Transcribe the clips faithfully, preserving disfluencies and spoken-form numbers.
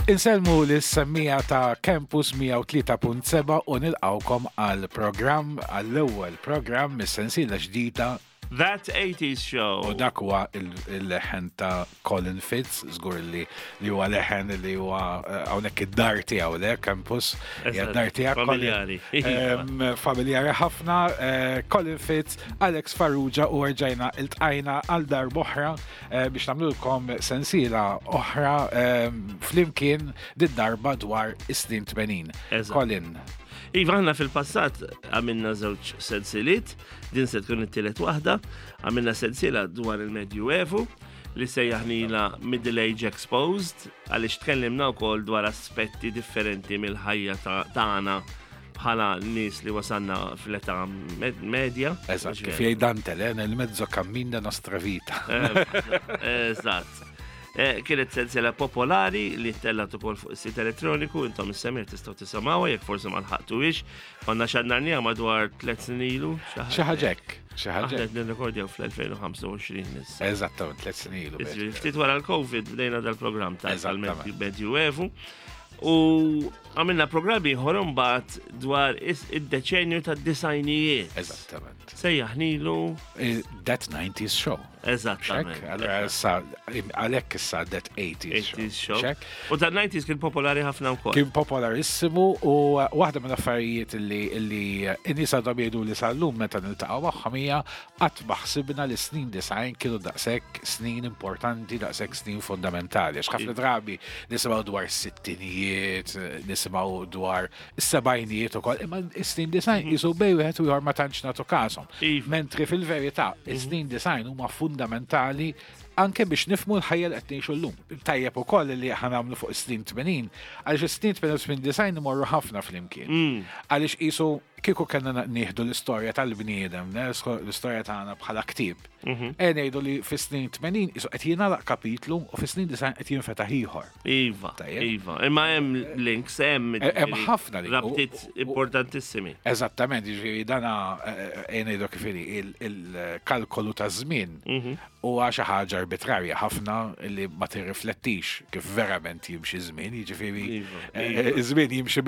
Inselmu l-semmija ta' Campus mija u tlieta punt seba' u nilqawkom għal-programm għall-ewwel programm mis-sensiela ġdida That eighties Show. U dak huwa il-leħen ta' Colin Fitz, żgur li li huwa leħen li huwa hawnhekk id-dar tiegħu le Campus. Hija d-dar tiegħek Familjari. Familjari ħafna. Colin Fitz, Alex Farrugia u rġajna iltqajna għal dar oħra biex nagħmlulkom sensiela oħra flimkien did-darba dwar is-snin tmenin. Colin. Iva, ħna fil-passat għamilna żewġ sensiliet, din se tkun it-tielet waħda, għamilna sensiela dwar il-Medjuevu li sejjaħnila Middle Age Exposed, għaliex tkellimna wkoll dwar aspetti differenti mill-ħajja tagħna bħala nies li wasanna fl-età medja. Eżatt, kif jgħid Dante, il-mezzo cammin da nostra vita. Eżatt. Kienet sensiela popolari li tellat ukoll fuq is-sit elettroniku, intom is-semir tistgħu tisimgħuha jekk forsi ma lħaqtuhiex. Konna xannarniha madwar tliet snin ilu. Xi ħaġa hekk, xi ħaġa. Aħna qed nirrekordjaw fl-elfejn u ħamsa u għoxrin issa. Eżattament, tliet snin ilu. Ftit wara l-Covid bdejna dal-programm tal-Medjuevu. U għamilna programmi ieħor imbagħad dwar id-deċenju tad-disajnijiet. Eżattament. Sejjaħnilu That nineties Show. Eżattament. Għalhekk issa That eighties Show. U ta' nineties kien popolari ħafna wkoll. Kien popolarissimu u waħda minn affarijiet li n-nies għadhom jgħidu li sal-lum meta niltaqgħu magħhom hija qatt ma ħsibna li snin design kienu daqshekk snin importanti, daqshekk snin fundamentali. Għax ħafna drabi nisimgħu dwar is-sittinijiet, nisimgħu dwar is-sebgħinijiet ukoll, imma s-snin design qisu bej wieħed u ieħor ma tantx nagħtu każhom. Mentri fil-verità, is-snin design huma fundamentali anke biex nifmu l-ħajja li qed ngħixu llum. Tajjeb ukoll li ħanamlu fuq is-snin tmenin, għaliex is-snin tmenin u snin design imorru ħafna flimkien. Għaliex qisu kieku kellna nieħdu l-istorja tal-bniedem, l-istorja tagħna bħala ktieb. E ngħidu li fis-snin tmenin qisu qed jingħalaq kapitlu u fis-snin design qed jinfetaħ ieħor. Iva, iva. Imma hemm links hemm hemm ħafna li rabtiet importantissimi. Eżattament, jiġifieri dana ngħidu kif il-kalkolu ta' żmien huwa xi ħaġa arbitrarja ħafna li ma tirriflettix kif verament jimxi żmien, jiġifieri iż-żmien jimxi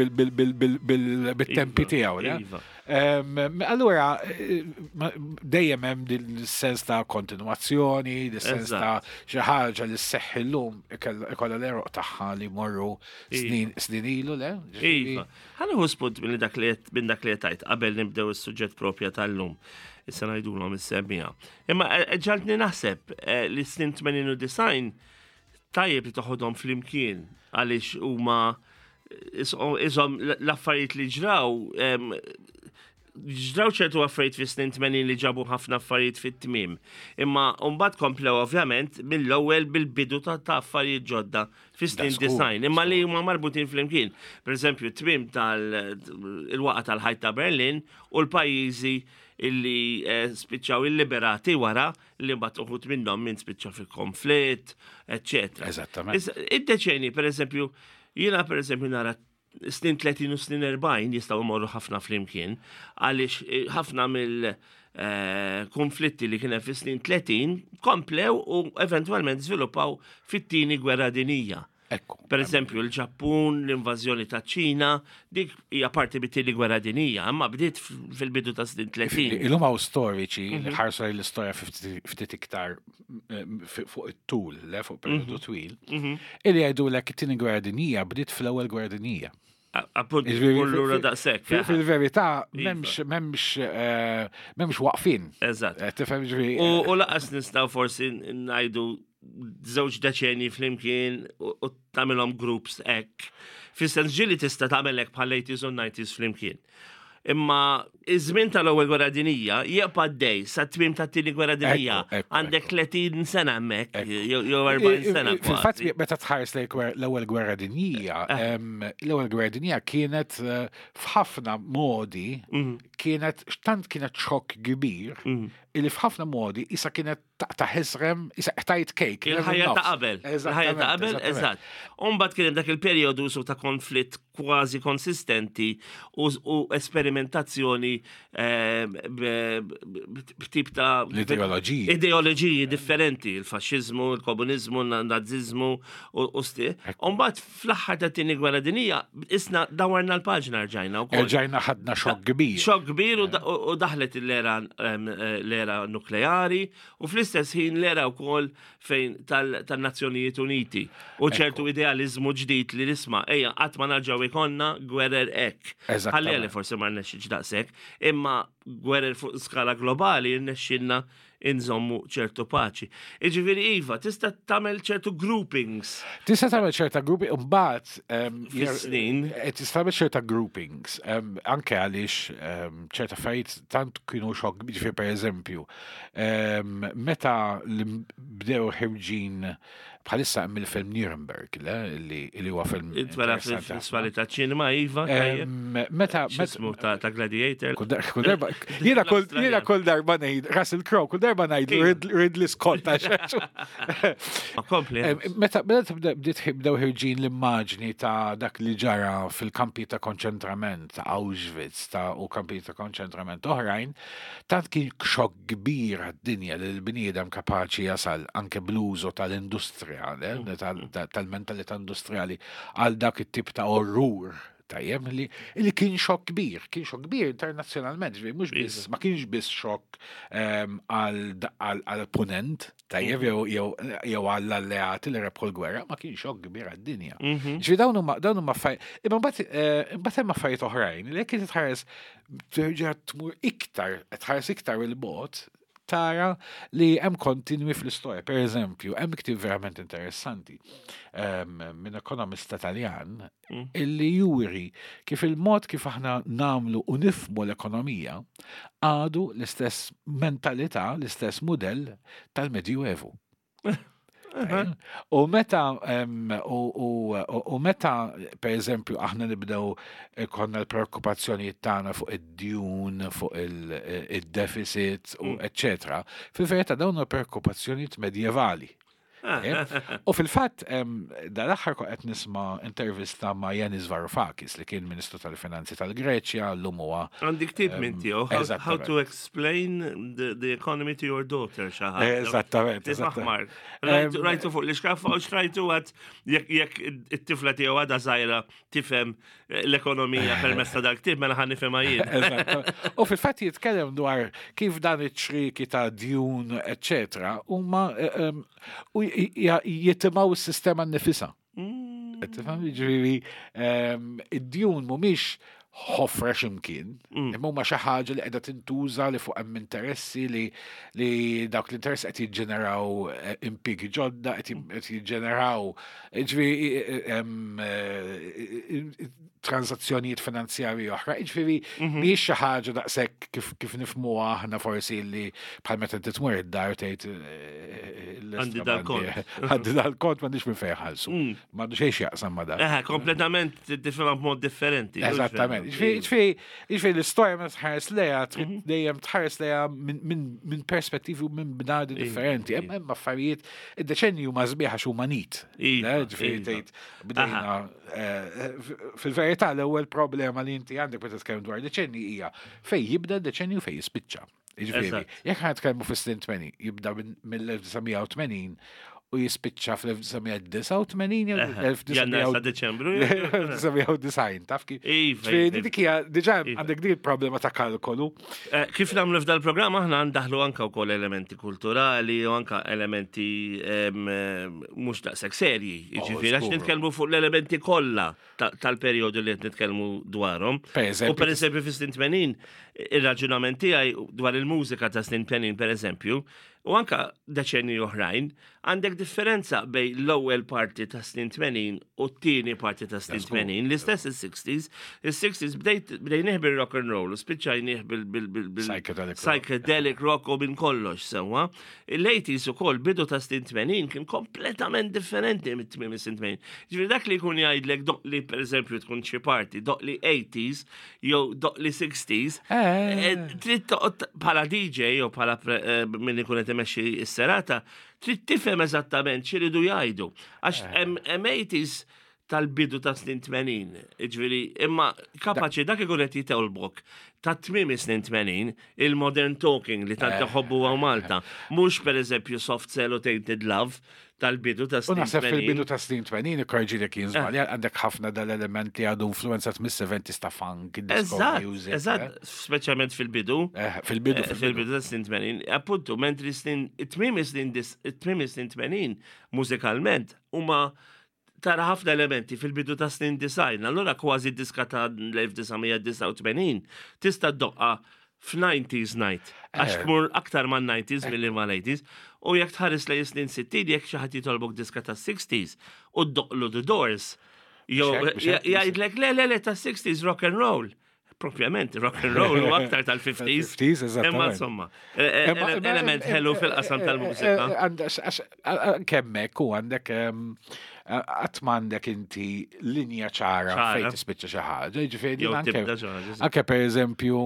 bil-tempi tiegħu. Allura, dejjem hemm il-sens ta' kontinwazzjoni, il-sens ta' xi ħaġa li sseħħ illum ikollha l-eruq tagħha li morru snin ilu, le? Iva. Ħanieħu spunt minn dak li tajt qabel nibdew is-suġġett proprja tal-lum. Issa ngħidulhom is-semmija. Imma ġaltni naħseb li snin tmenin u design tajjeb li toħodhom flimkien għaliex huma iżhom l-affarijiet li ġraw ġraw ċertu affarijiet fi snin tmenin li ġabu ħafna affarijiet fit-tmiem. Imma mbagħad komplew ovvjament mill-ewwel bil-bidu ta' affarijiet ġodda fi snin design. Imma li huma marbutin flimkien. Pereżempju, tmiem tal-waqa tal-ħajt ta' Berlin u l-pajjiżi illi spiċċaw il-liberati wara li mbagħad uħud minnhom min spiċċa fil-konflitt, eċċetera. Eżattament. Id-deċenji, pereżempju, jiena pereżempju nara snin tletin u snin erbgħin jistgħu jmorru ħafna flimkien għaliex ħafna mill-konflitti li kien hemm fis-snin tletin komplew u eventwalment żviluppaw fit-tieni gwerra dinjija. Per eżempju, il-Ġappun, l-invażjoni ta' Ċina, dik hija parti bit-tieni gwerra dinjija, imma bdiet fil-bidu ta' snin tletin. Ilhom hawn storiċi li ħarsu l-istorja ftit iktar fuq it-tul, fuq periodu twil, illi jgħidulek it-tieni gwerra dinjija bdiet fl-ewwel gwerra dinjija. Appunt, kullu daqshekk. Fil-verità m'hemmx waqfin. Eżatt. U laqas nistgħu forsi ngħidu żewġ deċenji flimkien u tagħmilhom groups hekk. Fis-sens ġieli tista' tagħmel hekk bħal eighties u nineties flimkien. Imma iż-żmien tal-ewwel gwerra dinjija jibqa' dej sa tmiem tat-tieni gwerra dinjija għandek tletin sena hemmhekk jew erbgħin sena. Fil-fatt meta tħares lejn l-ewwel gwerra dinjija, l-ewwel gwerra dinjija kienet f'ħafna modi kienet, tant kienet xokk kbir, illi f'ħafna modi isa kienet ta' ħisrem, isa tajt kejk. Il-ħajja ta' qabel. Il-ħajja ta' qabel, eżatt. Umbat kien dak il-periodu su ta' konflitt kważi konsistenti u esperimentazzjoni b'tip ta' L-ideoloġiji. Ideoloġiji differenti, il-fasċizmu, il-komunizmu, il-nazizmu u sti. Umbat fl-aħħar ta' tini gwerra dinija, isna dawarna l-paġna rġajna. Rġajna ħadna xokk kbir. Xokk kbir u daħlet l-era nukleari u fl-istess ħin l-era u kol fejn tal-Nazzjonijiet Uniti u ċertu idealizmu ġdid li nisma' ejja qatt ma narġgħu ikonna gwerer ek. Ħalli għalli forsi ma rnexxix daqshekk, imma gwerer fuq skala globali rnexxilna inżommu ċertu paċi. Iġifieri iva, tista' tagħmel ċertu groupings. Tista' tagħmel ċerta grouping u mbagħad fis-snin. Tista' tagħmel ċerta groupings anke għaliex ċerta affarijiet tant kienu xokk ġifier pereżempju. Meta bdew ħirġin bħalissa hemm il-film Nuremberg, li huwa film. Intwera fil-festival ta' ċinema iva. Meta x'ismu ta' Gladiator. Kull darba jiena kull darba ngħid Russell Crowe, kull darba ngħid Ridley Scott. Meta bdiet bdew ħirġin l-immaġni ta' dak li ġara fil-kampi ta' konċentrament ta' Auschwitz ta' u kampi ta' konċentrament oħrajn, tant kien xokk kbir għad-dinja li l-bniedem kapaċi jasal anke bl-użu tal-industrija tal-mentalità industrijali għal dak it-tip ta' orrur tajjem li li kien xokk kbir, kien xokk kbir internazzjonalment, mhux biss ma kienx biss xokk għal punent tajjeb jew għall-alleati li rebħu l-gwerra, ma kien xokk kbir għad-dinja. Ġifieri dawn huma dawn huma affarijiet, imma mbagħad hemm affarijiet oħrajn li jekk tħares terġa' tmur iktar, tħares iktar il-bogħod tara li hemm kontinwi fl-istorja. Per eżempju, hemm ktieb verament interessanti minn ekonomista Taljan illi juri kif il-mod kif aħna namlu u nifmu l-ekonomija għadu l-istess mentalità, l-istess mudell tal-Medjuevu. U meta u meta per eżempju aħna nibdew konna l-preokkupazzjonijiet tagħna fuq id-djun, fuq il-deficit u eċċetera, fil-verità dawn preokkupazzjonijiet medjevali. U fil-fatt dal-aħħar qed nisma' intervista ma' Yanis Varoufakis li kien Ministru tal-Finanzi tal-Greċja llum huwa. Għandi ktieb minn tiegħu How to explain the economy to your daughter xi ħaġa. Eżattament. Tismaħmar. Rajtu fuq l-iskaffa u xrajtu għad jekk it-tifla tiegħu għadha żgħira tifhem l-ekonomija permezz ta' dak-ktieb mela ħan nifhemha jien. U fil-fatt jitkellem dwar kif dan iċ-ċriki ta' djun eċċetera huma jittimaw il-sistema n-nifisa. Ġifieri, id-djun mhumiex ħofra x'imkien, imma huma xi ħaġa li qiegħda tintuża li fuq hemm interessi li li dawk l-interessi qed jiġġeneraw impjiegi ġodda, qed jiġġeneraw ġifieri transazzjonijiet finanzjarji oħra, ġifieri mhijiex xi ħaġa daqshekk kif nifhmuha aħna forsi li bħal meta titmur id-dar tgħid għandi dal-kont. Għandi dal-kont m'għandix minn fejn ħallsu. M'għandux xejn x'jaqsam ma' dak. Eh, kompletament tifhimha b'mod differenti. Eżattament. Ġifieri l-istorja ma tħares lejha trid dejjem tħares lejha minn perspettivi u minn bnadi differenti. Hemm affarijiet id-deċenji huma sbieħ għax huma nit. Ġifieri tgħid bdejna fil-verità l-ewwel problema li inti għandek meta tkellem dwar deċenji hija fejn jibda d-deċenju u fejn jispiċċa. Ġifieri, jekk ħad tkellmu fis-snin tmenin, jibda mill-elf tmenin u jispiċċa fl-elf Deċembru. Taf kif. Ġifieri dik hija diġà għandek dik il-problema ta' kalkolu. Kif nagħmlu f'dal programm aħna ndaħlu anke wkoll elementi kulturali u anke elementi mhux daqshekk serji. Jiġifieri għax nitkellmu fuq l-elementi kollha tal-perjodu li qed nitkellmu dwarhom. U pereżempju fis-snin tmenin ir-raġunament tiegħi dwar il-mużika ta' snin tmenin pereżempju u anka deċenni oħrajn, għandek differenza bej l-ewwel parti ta' snin tmenin u t-tieni parti ta' snin tmenin. L-istess il-sixties, il-sixties bdej nieħ rock and roll u spiċċaj nieħ bil-psychedelic rock u bin kollox sewa. Il-eighties ukoll bidu ta' snin tmenin kien kompletament differenti mit-tmiem is-snin tmenin. Ġifieri dak li jkun jgħidlek doqli pereżempju tkun xi parti, doqli eighties jew doqli sixties, trid toqgħod bħala D J jew bħala min ikun qed imexxi s-serata, trid tifhem eżattament x'iridu jgħidu. Għax hemm eighties tal-bidu ta' snin tmenin, ġifieri, imma kapaċi dak ikun qed jitewlbok ta' tmiem is-snin tmenin, il-modern talking li tant iħobbu għaw Malta, mhux pereżempju Soft Cell u Tainted Love tal-bidu ta' snin tmenin. U naħseb fil-bidu ta' snin tmenin, ikkorġi li kien żbal, għandek ħafna dal-elementi għadu influenzat mis-seventies ta' funk, disco music. Eżatt, speċjalment fil-bidu. Fil-bidu. Fil-bidu ta' snin tmenin. Appuntu, mentri it-tmiem is-snin tmenin mużikalment huma tara ħafna elementi fil-bidu ta' snin design. Allora kważi diska ta' l-1989 tista' doqqa f'-nineties night. Għax tmur aktar man nineties mill mal eighties. U jekk tħares lej snin sittin jekk xi ħadd jitolbok diska ta' sixties u doqlu The Doors. Jew jgħidlek le le le ta' sixties rock and roll. Propjament, rock and roll u aktar tal-fifties. fifties, eżattament. Imma insomma, element ħelu fil-qasam tal-mużika. Kemmek u għandek għatmandek inti linja ċara fejn tispiċċa xi ħaġa. Ġifieri anke pereżempju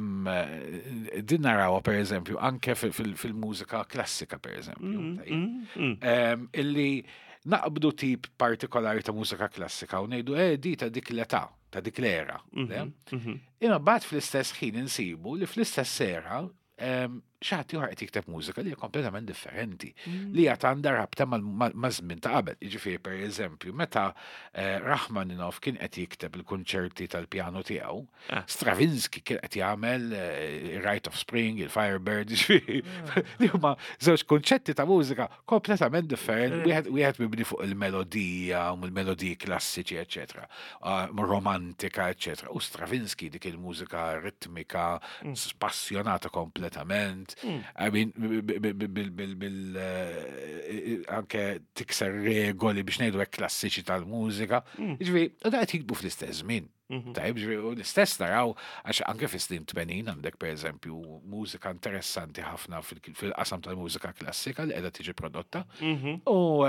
din narawha pereżempju anke fil-mużika klassika pereżempju. Illi naqbdu tip partikolari ta' mużika klassika u ngħidu eh di ta' dik l-età, ta' dik l-era. Imma bad fl-istess ħin insibu li fl-istess sera xaħti uħar jikteb mużika li hija kompletament differenti. Li għat għandha rabta mażmin ta' qabel. Jiġifieri per eżempju, meta Rachmaninov kien qed jikteb il-kunċerti tal-pjano tiegħu, Stravinsky kien qed jagħmel Rite of Spring, il-Firebird, jiġifieri li huma żewġ kunċetti ta' mużika kompletament differenti. Wieħed mibni fuq il-melodija u il-melodiji klassiċi, eċetera, romantika, eċetera. U Stravinsky dik il-mużika ritmika, spassjonata kompletament. I mean, anke tikser regoli biex ngħidu hekk klassiċi tal-mużika. Ġifieri, u da qed jikbu fl-istess żmien. Tajb, ġifieri, u l-istess naraw għax anke fis-snin tmenin għandek pereżempju mużika interessanti ħafna fil-qasam tal-mużika klassika li qiegħda tiġi prodotta. U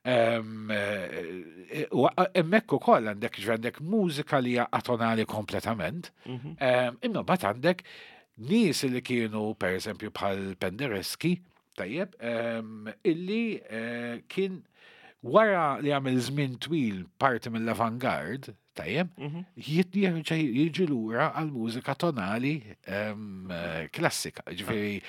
hemmhekk ukoll għandek għandek mużika li hija atonali kompletament. Imma mbagħad għandek nies li kienu, per eżempju, bħal Penderecki, tajjeb, illi kien wara li għamil żmien twil parti mill-avantgard, tajjeb, jiġi lura għal mużika tonali klassika. Ġifieri,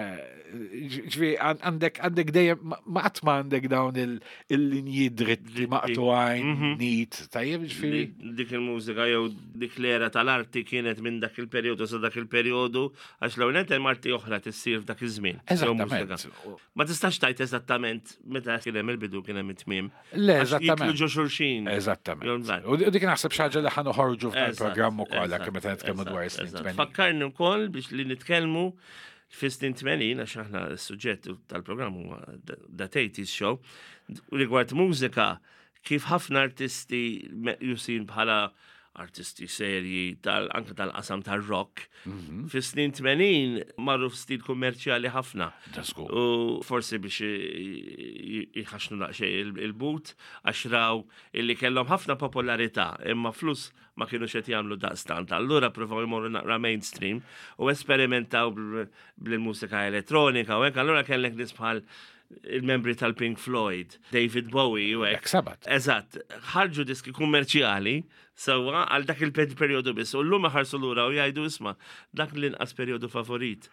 għandek dejjem ma qatt ma għandek dawn il-linji dritti maqtuajn, nit, tajjeb, ġifieri. Dik il-mużika jew dik l-era tal-arti kienet minn dak il-perjodu sa dak il-perjodu għax l-ewwel hemm arti oħra tissir f'dak iż-żmien. Eżattament. Ma tistax tajt eżattament meta kien hemm il-bidu kien hemm it-tmiem. Le, eżattament. Jitlu ġo xulxin. Eżattament. U dik naħseb xaġa li ħanu ħorġu fil-programm ukoll kemm meta nitkellmu dwar is-snin tmenin. Fakkarni wkoll biex li nitkellmu fis-snin tmenin għax aħna s-suġġett tal-programm huwa That eighties Show rigward mużika kif ħafna artisti jusin bħala artisti serji anke tal-qasam tal-rock. Fis-snin tmenin marru f'stil kummerċjali ħafna. U forsi biex jħaxnu naqxej il-but għax raw illi kellhom ħafna popolarità imma flus ma kienu xed jagħmlu daqstant. Allura provaw jmorru naqra mainstream u esperimentaw bil-mużika elettronika u hekk allura kellek nies bħal il-membri tal-Pink Floyd, David Bowie u hekk. Eżatt, ħarġu diski kummerċjali sewwa għal dak il-perjodu biss. U llum ħarsu lura u jgħidu isma' dak l-inqas perjodu favorit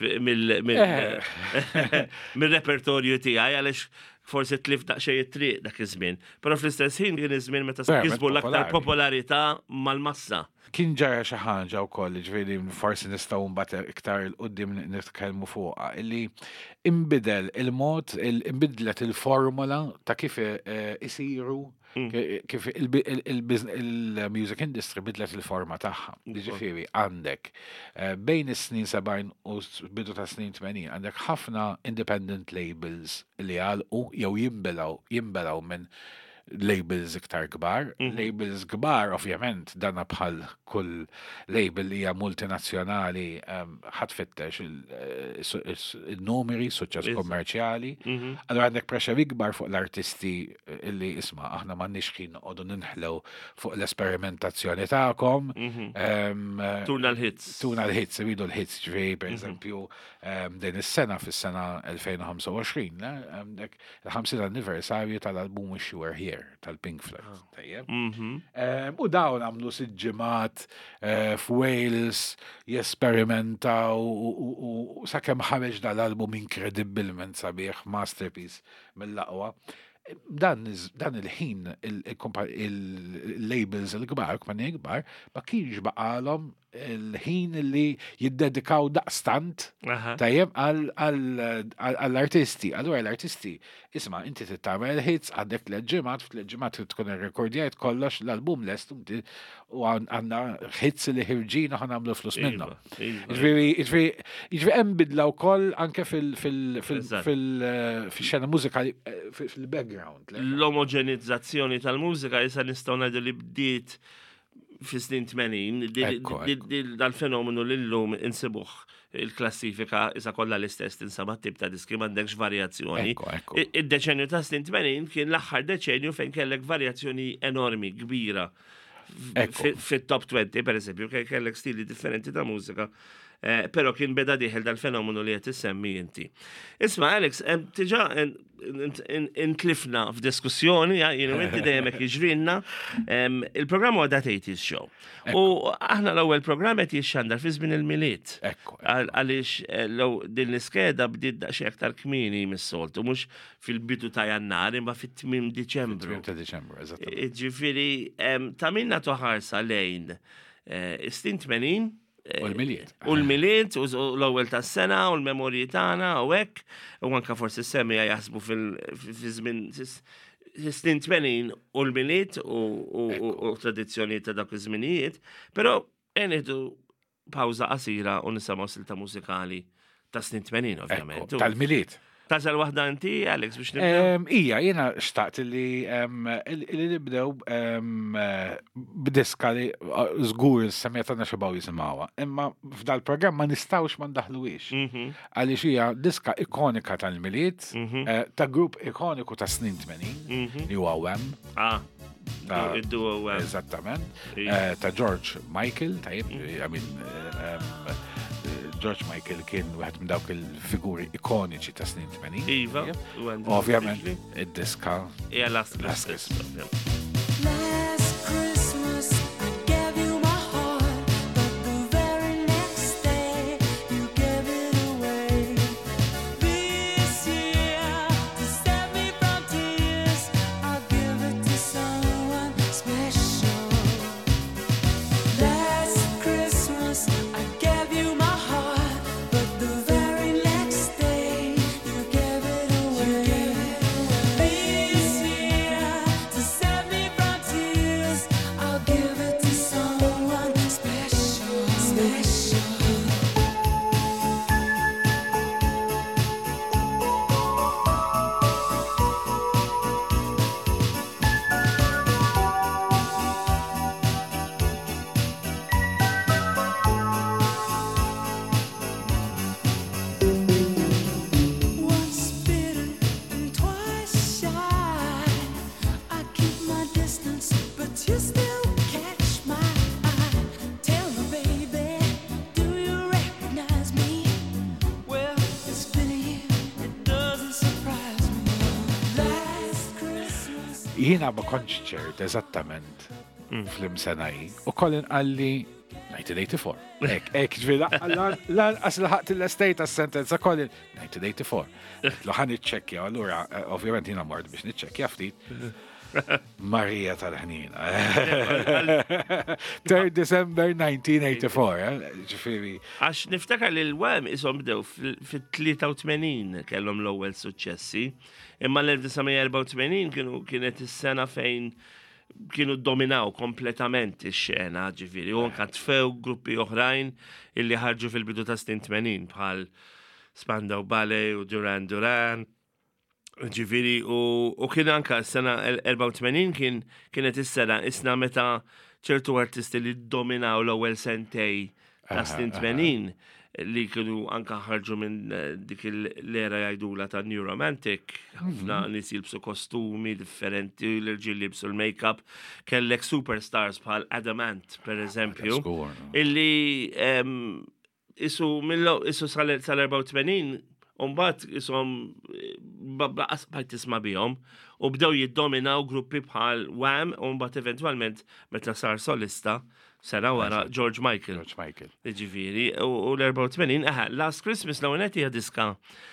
mill-repertorju tiegħi għaliex forsi tlif daqsxejn it-triq dak iż-żmien. Però fl-istess ħin kien iż-żmien meta kisbu l-aktar popolarità mal-massa. Kien ġara xi ħaġa wkoll, ġifieri forsi nistgħu mbagħad iktar il-qudiem nitkellmu fuqha, illi imbidel il-mod, imbidlet il-formula ta' kif isiru kif il-music industry bidlet il-forma tagħha. Ġifieri għandek bejn is-snin sebgħin u bidu ta' snin tmenin għandek ħafna independent labels li għalqu jew jinbelaw jinbelaw minn labels iktar kbar. Labels kbar, ovvjament, danna bħal kull label li hija multinazzjonali ħatfittex il-numeri, suċċess kommerċjali. Allora għandek pressure ikbar fuq l-artisti illi isma' aħna m'għandniex ħin noqogħdu ninħlew fuq l-esperimentazzjoni tagħkom. Tuna l-hits. Tuna l-hits, iridu l-hits ġifieri, pereżempju, din is-sena fis-sena elfejn u ħamsa u għoxrin, għandek il-ħamsin anniversarju tal-album Wish You Were Here tal-Pink Floyd. Tajjeb. U dawn għamlu siġġimat f'Wales, jesperimentaw u sakemm ħareġ dal-album inkredibilment sabiħ, masterpiece mill-aqwa. Dan il-ħin il-labels il-kbar, kumpanija kbar, ma kienx baqalhom il-ħin li jiddedikaw daqstant tajjeb għall-artisti. Allura l-artisti, isma' inti tittamel hits għandek l-ġimgħat, fl-ġimgħat tkun irrekordjajt kollox l-album lest u għandna hits li ħirġin ħan nagħmlu flus minnhom. Jiġri hemm bidla wkoll anke fil-xena mużikali fil-background. L-omogenizzazzjoni tal-mużika issa nistgħu ngħidu li bdiet fi snin tmenin, dal-fenomenu l-lum insibuħ il-klassifika isa kollha l-istess tinsaba tip ta' diski m'għandekx varjazzjoni. Id-deċenju ta' snin tmenin kien l-aħħar deċenju fejn kellek varjazzjoni enormi, kbira. Fit-top twenty, per eżempju, kellek stili differenti ta' mużika. Pero kien beda diħel dal-fenomenu li qed issemmi inti. Isma' Alex, tiġa intlifna f'diskussjoni, jienu inti dejjem hekk jiġrilna, il-programm huwa dat eighties show. U aħna l-ewwel programm qed jixxandar fi żmien il-miliet. Għaliex din l-iskeda bdiet daqsxejn aktar kmieni mis-soltu, mhux fil-bidu ta' Jannar imma fit-tmiem Diċembru. Ta' Diċembru, eżattament. Ġifieri ta' minna toħarsa lejn is-snin tmenin. U l-miliet. U l-miliet, u l-ewwel tas-sena, u l-memorji tagħna, u hekk, u anke forsi s-semmija jaħsbu fil-żmien snin tmenin u l-miliet u tradizzjonijiet ta' dak iż-żminijiet, però nieħdu pawża qasira u nisimgħu silta mużikali ta' snin tmenin, ovvjament. Tal-miliet. Tażel waħda inti, Alex, biex nibdew? Ija, jiena xtaqt li nibdew b'diska li żgur semmiet għandna xi baw jisimgħuha. Imma f'dal-programm ma nistgħux ma ndaħluhiex. Għaliex hija diska ikonika tal-miliet, ta' grupp ikoniku ta' snin tmenin, li huwa Wham. Ah. Id-duo Wham. Eżattament. Ta' George Michael, tajjeb, I mean, George Michael kien wieħed minn dawk il-figuri ikoniċi ta' snin tmenin. Iva. Ovvjament, id-diska. Hija Last Christmas. Jiena ma kontx ċert eżattament fl-imsenaj u kollin għalli nineteen eighty-four. Ek, ek, ġvila, lanqas laħaqt l-estate għas-sentenza kollin nineteen eighty-four. Lo ħan iċċekkja, allura, ovvjament jiena mort biex niċċekkja ftit. Marija tal-ħnina. third December nineteen eighty-four, ġifiri. Għax niftakar li l-Wham isom bdew fil-tlieta kellhom l-ewwel suċċessi, imma l-1984 kienu kienet is-sena fejn kienu dominaw kompletament ix-xena, ġifiri, u anke tfew gruppi oħrajn illi ħarġu fil-bidu ta' snin tmenin bħal Spandau Ballet u Duran Duran. Ġifiri, u kien anka s-sena erba' u tmenin kien kienet is-sena isna meta ċertu artisti li dominaw l-ewwel sentej ta' snin tmenin li kienu anka ħarġu minn dik l-era jgħidula ta' New Romantic, ħafna nies jilbsu kostumi differenti, l-irġiel jilbsu l-make-up, kellek superstars bħal Adamant, per eżempju, illi isu isu sal-erba' u tmenin Umbat jisom baqqas bħajt tisma bijom u bdew jiddominaw gruppi bħal Wham u umbat eventualment meta sar solista sena wara George Michael. George Michael. Ġifiri, u l-erba' u tmenin, aha, Last Christmas l-għonet hija diska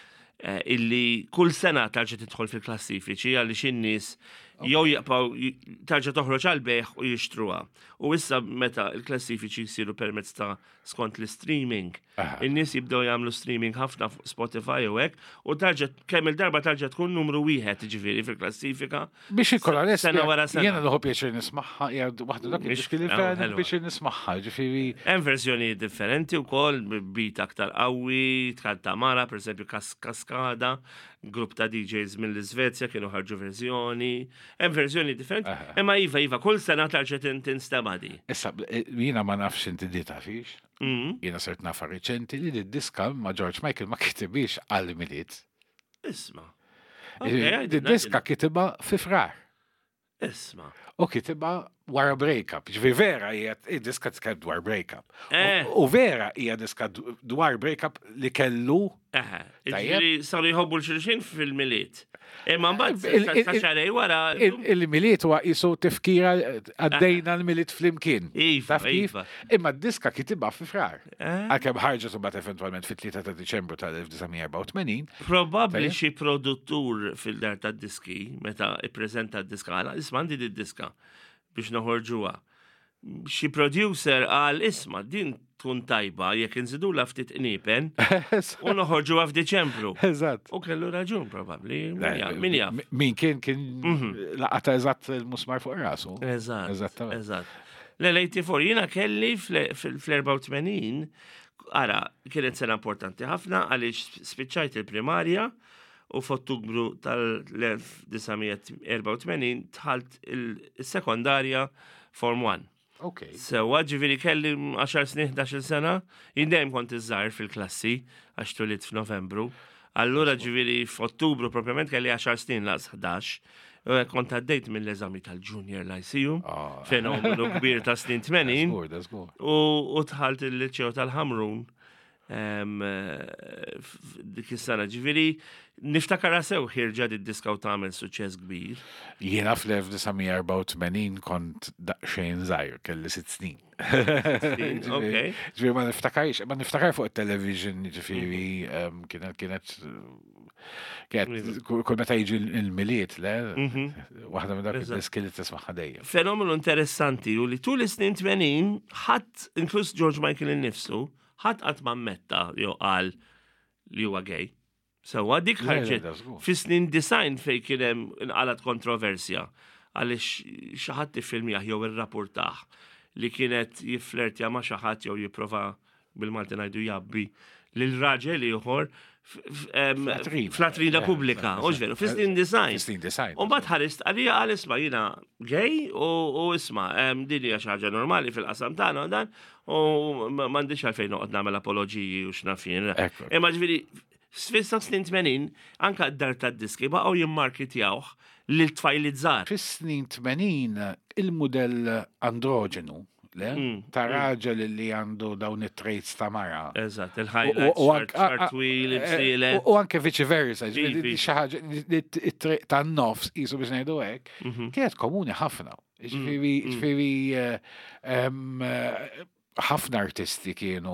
illi kull sena tarġa tidħol fil-klassifiċi għalli xinnis jew jaqpaw tarġa toħroġ għal-beħ u jixtruha. U issa meta l-klassifiċi jsiru permezz ta' skont l-streaming. In-nies jibdew jagħmlu streaming ħafna fuq Spotify u hekk u tarġa kemm il-darba tarġa tkun numru wieħed ġifieri fil-klassifika. Biex ikolla sena wara sena. Jiena nħobb pjaċir nismagħha, hija waħda dak il-xkili f'għal biex nismagħha, ġifieri. Hemm verżjoni differenti wkoll bit aktar qawwi, tkanta mara, pereżempju Kaskada, grupp ta' D Js mill-Iżvezja kienu ħarġu verżjoni. Hemm verżjoni differenti, imma iva iva kull sena tarġa tinstema' di. Issa jiena ma nafx inti di tafix. Jiena sirt nafa reċenti li d-diska ma' George Michael ma kitibix għal-miliet. Isma. D-diska kitiba fi frar. Isma. U kitiba wara breakup. Ġifi vera hija id-diska tkellem dwar breakup. U vera hija diska dwar breakup li kellu. Aha. Ġifieri saru jħobbu l-xulxin fil-miliet. Imma mbagħad ta' xarej wara. Il-miliet huwa qisu tifkira għaddejna l-miliet flimkien. Iva, iva. Imma d-diska kitibha fi frar. Għalkemm ħarġet imbagħad eventwalment fit-tlieta ta' Diċembru tal-1984. Probabbli xi produttur fil-dar tad-diski meta ippreżenta d-diska għala isma' għandi d-diska biex noħorġuha. Xi producer qal isma' din tkun tajba jekk inżidula ftit qniepen u noħorġuha f'Diċembru. Eżatt. U kellu raġun probabbli. Min jaf. Min kien kien laqata eżatt il-musmar fuq rasu. Eżatt. Eżatt. L-eighty-four jiena kelli fl-erba' u tmenin ara kienet sena importanti ħafna għaliex spiċċajt il-primarja u f'Ottubru tal-1984 tħalt il-sekondarja Form one. Ok. Sewa ġifieri kelli għaxar snin ħdax-il sena, jindejjem kont iżgħar fil-klassi għax tulit f'Novembru. Allura ġifieri f'Ottubru propjament kelli għaxar snin laqs ħdax. Kont għaddejt mill-eżami tal-Junior Lyceum, fenomenu kbir ta' snin tmenin, u tħalt il-Liċew tal-Ħamrun dik is-sena. Ġifieri niftakar sew ħirġa id-diska u tagħmel suċċess kbir. Jiena fl-1984 kont daqsxejn żgħir, kelli sitt snin. Ġifieri ma niftakarx, ma niftakar fuq it-television, ġifieri kienet kienet kienet kull meta jiġi l-miliet, le? Waħda minn dak id-diski li tismaħħa dejjem. Fenomenu interessanti u li tul is-snin tmenin ħadd inkluż George Michael innifsu ħadd qatt ma mmetta jew qal li huwa gay. Sewwa dik ħarġet fi snin design fejn kien hemm inqalat kontroversja għaliex xi ħadd iffilmjah jew irrapportah li kienet jifflertja ma' xi ħadd jew jipprova bil-Malti ngħidu jabbi lil raġel ieħor flatrina pubblika, u ġveru, fi snin design. U mbagħad ħarist għalija qal isma' jiena gay u isma' din hija xi ħaġa normali fil-qasam tagħna u dan u m'għandix għalfejn noqgħod nagħmel apoloġiji u x'nafin. Imma ġifieri f'issa snin tmenin anke d-dar tad-diski baqgħu jimmarkitjawh lil tfajliet żgħar. Fis-snin tmenin il-mudell androġenu ta' raġel li għandu dawn it-traits ta' mara. Eżatt, il-highlights, xartwil, ibsilet. U anke viċi versa, xaħġa, it-trait ta' nofs, jisu biex ngħidu hekk, kienet komuni ħafna. Ġifieri ħafna artisti kienu.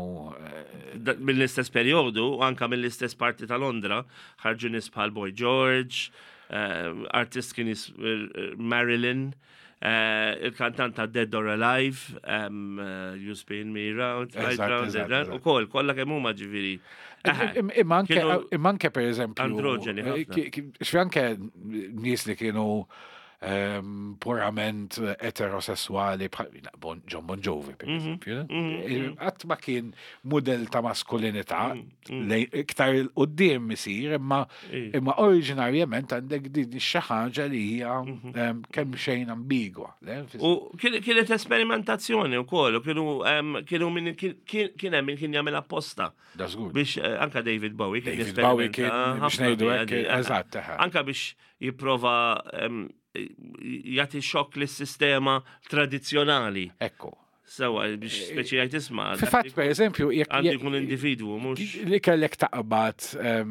Mill-istess perjodu, anke mill-istess parti ta' Londra, ħarġu nies bħal Boy George, artist kien is Marilyn, il-kantanta Dead or Alive, You Spin Me Round, Right Round, u kol, kolla kemm huma ġifieri. Imma anke per eżempju. Androġeni ħafna. X'anke nies li kienu purament eterosessuali, John Bon Jovi, per eżempju. Għatt ma kien model ta' maskulinità, iktar il-qoddim misir, imma oriġinarjament għandek din xi ħaġa li hija kemm xejn ambigwa. U kienet esperimentazzjoni wkoll, kienu min kien hemm min kien jagħmel apposta. Biex anka David Bowie kien David Bowie kien biex ngħidu hekk, eżatt. Anka biex jipprova jagħti xokk lis-sistema tradizzjonali. Ekku. Sewa biex speċi jgħid isma'. Fil-fatt pereżempju jekk għandu jkun individwu mhux. Li kellek taqbad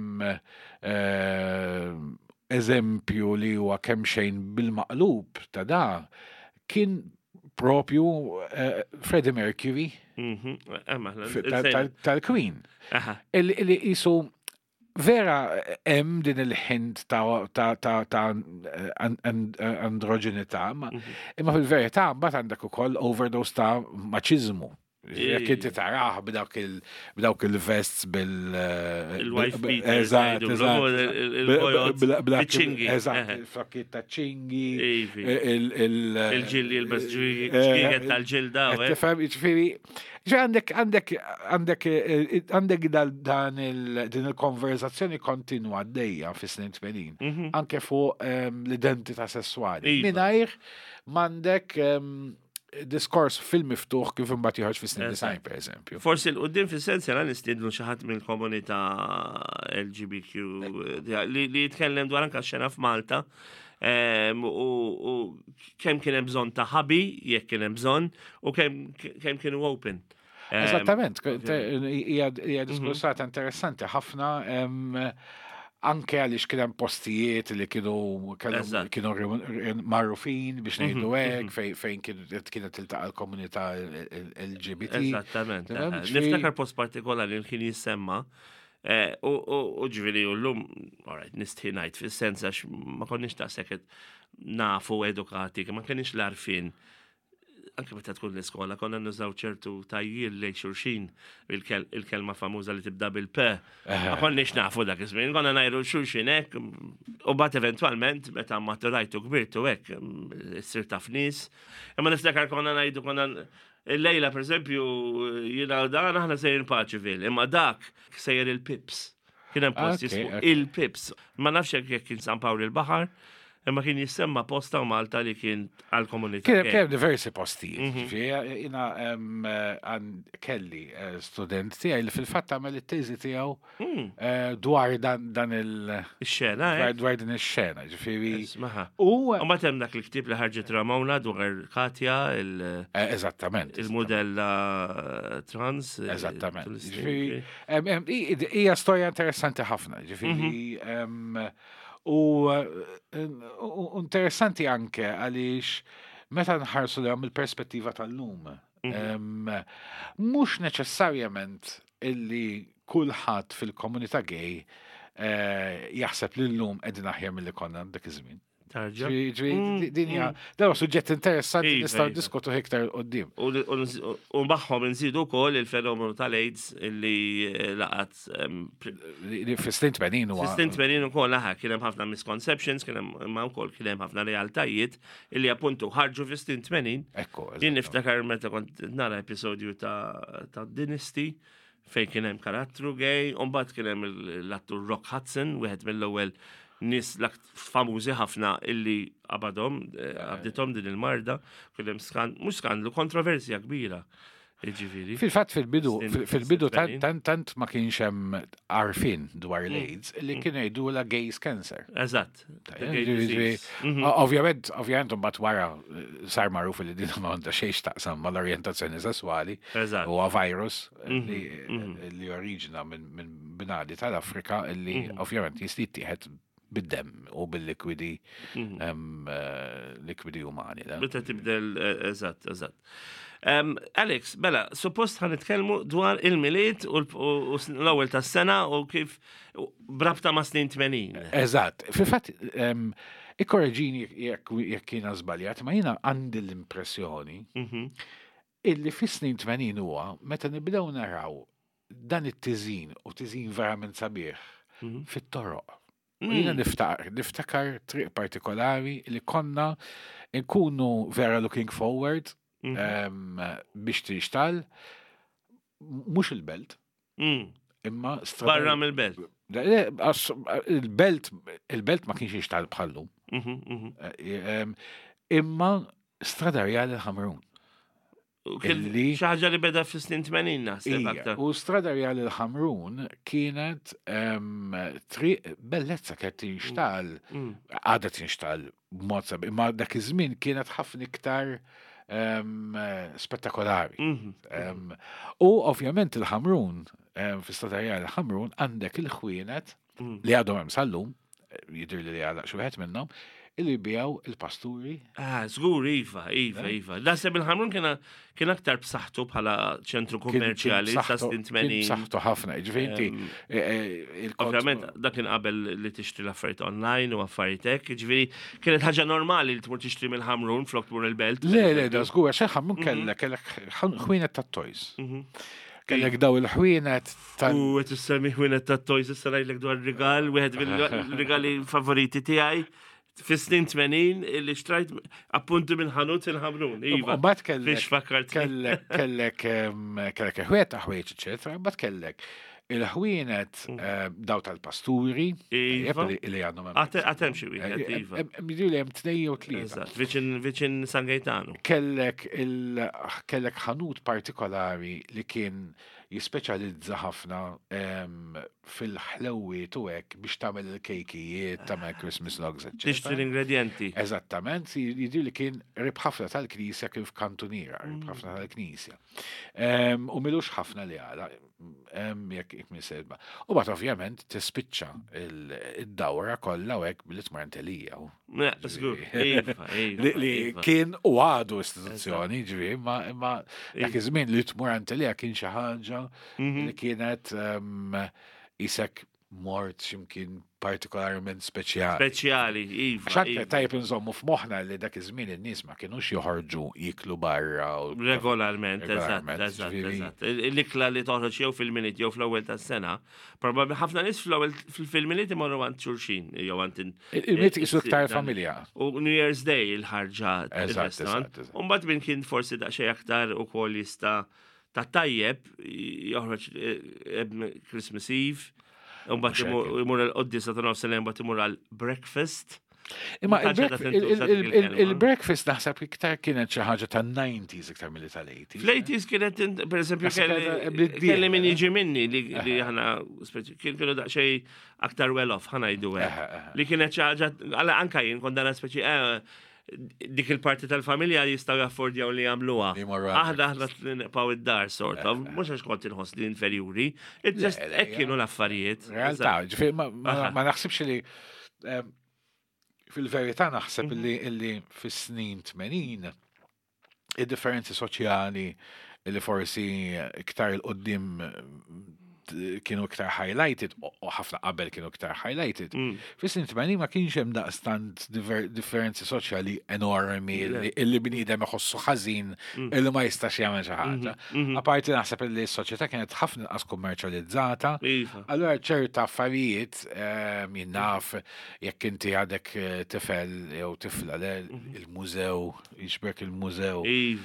eżempju li huwa kemm xejn bil-maqlub ta' da kien propju Freddie Mercury tal-Queen. Li jisu vera hemm din il-ħint ta' androġenità, imma fil-verità mbagħad għandek ukoll overdose ta' maċiżmu. Jekk inti taraħ b'dawk il-vests bil- Il-wife beater. Eżatt, Il-ċingi. Eżatt, il-frakkiet ta' ċingi. Il-ġilli, il-ġiget tal-ġilda. Tifhem, ġifieri, għandek għandek għandek dan din il-konverzazzjoni kontinwa għaddejja fis-snin tmenin, anke fuq l-identità sessuali. Mingħajr m'għandek diskors fil-miftuħ kif imbagħad joħroġ fis-snin design pereżempju. Forsi l-qudiem fis-sensja nistiednu xi ħadd mill-komunità L G B Q li jitkellem dwar anke x-xena f'Malta u kemm kien hemm bżonn ta' ħabi jekk kien hemm bżonn u kemm kienu open. Eżattament, hija diskussata interessanti ħafna anke għaliex kien hemm postijiet li kienu kienu magħrufin biex ngħidu hekk fejn kienet tiltaqa' l-komunità L G B T. Eżattament. Niftakar post partikolari li kien jissemma u ġifieri llum nistħi ngħid fis-sens għax ma konniex daqshekk nafu edukati, ma kienx l-għarfien. Anke meta tkun l-iskola konna nużaw ċertu tajjir lejn xulxin il-kelma famuża li tibda bil-P. Ma konniex nafu dak iż-żmien, konna ngħidu xulxin hekk u bagħad eventwalment meta maturajtu kbirtu hekk issir taf nies. Imma niftakar konna ngħidu konna il-lejla pereżempju jiena dan aħna sejrin Paċivil, imma dak sejjer il-Pips. Kien hemm post jismu il-Pips. Ma nafx jekk kien San Pawl il-Baħar. Imma kien jissemma posta Malta li kien għal-komunità. Kien diversi postijiet. Jina kelli student tiegħi li fil-fatt għamel it-teżi tiegħu dwar dan il-xena. Dwar din ix-xena. U ma hemm dak il-ktieb li ħarġet Ramona dwar Katja eżattament. Il-modella trans. Eżattament. Hija storja interessanti ħafna. Ġifieri U interessanti anke għaliex meta nħarsu li għam il-perspettiva tal-lum. Mux neċessarjament illi kulħadd fil-komunità gay jaħseb li l-lum edin aħjar mill-li konna dak iż-żmien. Dinja, dawa suġġett interessanti nistaw diskutu hektar qoddim. U magħhom nżidu wkoll il-fenomenu tal-AIDS illi laqat fis-snin tmenin huwa. Fis-snin tmenin ukoll laħa kien hemm ħafna misconceptions, kien hemm wkoll kien hemm ħafna realtajiet illi appuntu ħarġu fis-snin tmenin. Jien niftakar meta kont nara episodju ta' Dynasty fejn kien hemm karattru gay, u mbagħad kien hemm l-attur Rock Hudson, wieħed mill-ewwel nis famużi ħafna illi qabadhom, għabdithom din il-marda, kullem mhux skandlu, kontroversja kbira. Fil-fatt fil-bidu, fil-bidu tant ma kienx hemm għarfien dwar l-AIDS li kien jgħidula gays cancer. Eżatt. Ovvjament, ovvjament mbagħad wara sar magħruf li din ma għandha xejn taqsam mal-orjentazzjoni sesswali. Huwa virus li oriġina minn binadi tal-Afrika li ovvjament jista' jittieħed bid-dem u bil-likwidi likwidi umani. Meta tibdel, eżatt, eżatt. Alex, bella, suppost ħan nitkellmu dwar il-miliet u l-ewwel tas-sena u kif brabta ma' snin tmenin. Eżatt. Fil-fatt, ikkorreġini jekk jiena żbaljat, ma jiena għandi l-impressjoni illi fis-snin tmenin huwa meta nibdew naraw dan it-tiżin u tiżin verament sabiħ fit-toroq. U jiena niftakar triq partikolari li konna nkunu vera looking forward biex tixtal mhux il-belt. Imma barra mill-belt. Il-belt il-belt ma kienx jixtal bħallu. Imma Stradarjal il-Ħamrun. Xaħġa li beda fis-snin tmenin naħseb aktar. U Stradarjal il-Ħamrun kienet triq bellezza kienet tinxtal, għadha tinxtal b'mod sabiħ, imma dak iż-żmien kienet ħafna iktar spettakolari. U ovvjament il-Ħamrun, fis-Stradarjal il-Ħamrun għandek il-ħwienet li għadhom hemm sal-lum, jidher li għalaq xi wieħed minnhom, illi bijaw il-pasturi. Ah, żgur, iva, iva, iva. Naħseb il-Ħamrun kien aktar b'saħħtu bħala ċentru kummerċjali ta' snin tmenin. B'saħħtu ħafna, ġifieri. Ovvjament dak kien qabel li tixtri l-affarijiet online u affarijiet hekk, ġifieri kienet ħaġa normali li tmur tixtri mill-Ħamrun flok tmur il-belt. Le, le, da żgur, għax Ħamrun kellek kellek ħwienet tat-toys. Kellek daw il-ħwienet tal. U qed issemmi ħwienet tat-toys issa ngħidlek dwar rigal, wieħed mill-rigali favoriti tiegħi. Fis-snin tmenin li xtrajt appunti minn ħanut il-Ħamrun. Iva. Bat kellek. Biex fakkart. Kellek kellek kellek ħwiet ħwieġ, eċetera, bat kellek il-ħwienet daw tal-pasturi. Iva. Li għandhom. Għatem xi wieħed, iva. Midu li hemm tnej u tlieta. Viċin San Gaetano. Kellek il kellek ħanut partikolari li kien jispeċjalizza ħafna fil-ħlewiet u hekk biex tagħmel il-kejkijiet, tagħmel Christmas logs, eċetera. Tixtri l-ingredjenti. Eżattament, jidir li kien rib ħafna tal-Knisja kif kantuniera, rib ħafna tal-Knisja. U milux ħafna li għala, jekk jekk misedba. U bat ovvjament tispiċċa id-dawra kollha u hekk bil-itmartelija. Li kien u għadu istituzzjoni, ġifieri, imma dak iż-żmien li tmartelija kien xi ħaġa li kienet isek mort ximkien partikolarment speċjali. Speċjali, iva. Xakke tajb nżommu f'moħna li dak iż-żmien in-nies ma kienux joħorġu jiklu barra. Regolarment, eżatt, eżatt, eżatt. L-ikla li toħroġ jew fil-minit jew fl-ewwel tas-sena, probabbli ħafna nies fl-ewwel fil-minit imorru għand xulxin jew għand il-minit isu iktar familja. U New Year's Day il-ħarġa il-restaurant. U mbagħad min kien forsi daqsxejn aktar ukoll jista' ta' tajjeb joħroġ Christmas Eve. Umbat imur l-qoddisa ta' nofs l-embat imur għal-breakfast. Imma il-breakfast naħseb iktar kienet xi ħaġa ta' nineties iktar milli tal-eighties. Fl-eighties kienet, per eżempju, kelli min jiġi minni li ħana kien kienu daqsxejn aktar well-off ħana jdu li kienet xi ħaġa għala anka jien kont dana speċi dik il-parti tal-familja jistaw jaffordjaw li jagħmluha. Aħna aħna tnaqpaw id-dar sort of, mhux għax kont inħoss li inferjuri, hekk kienu l-affarijiet. Realtà, ġifieri ma naħsibx li fil-verità naħseb li fis-snin tmenin id-differenzi soċjali li forsi iktar il-qoddim kienu iktar highlighted, u ħafna qabel kienu iktar highlighted. Fis-snin tmenin ma kienx hemm daqstant differenzi soċjali enormi illi bniedem iħossu ħażin illi ma jistax jagħmel xi ħaġa. Apparti naħseb li s-soċjetà kienet ħafna inqas kummerċjalizzata. Allura ċerta affarijiet jinnaf jekk inti għadek tifel jew tifla il-mużew, jiġbek il-mużew.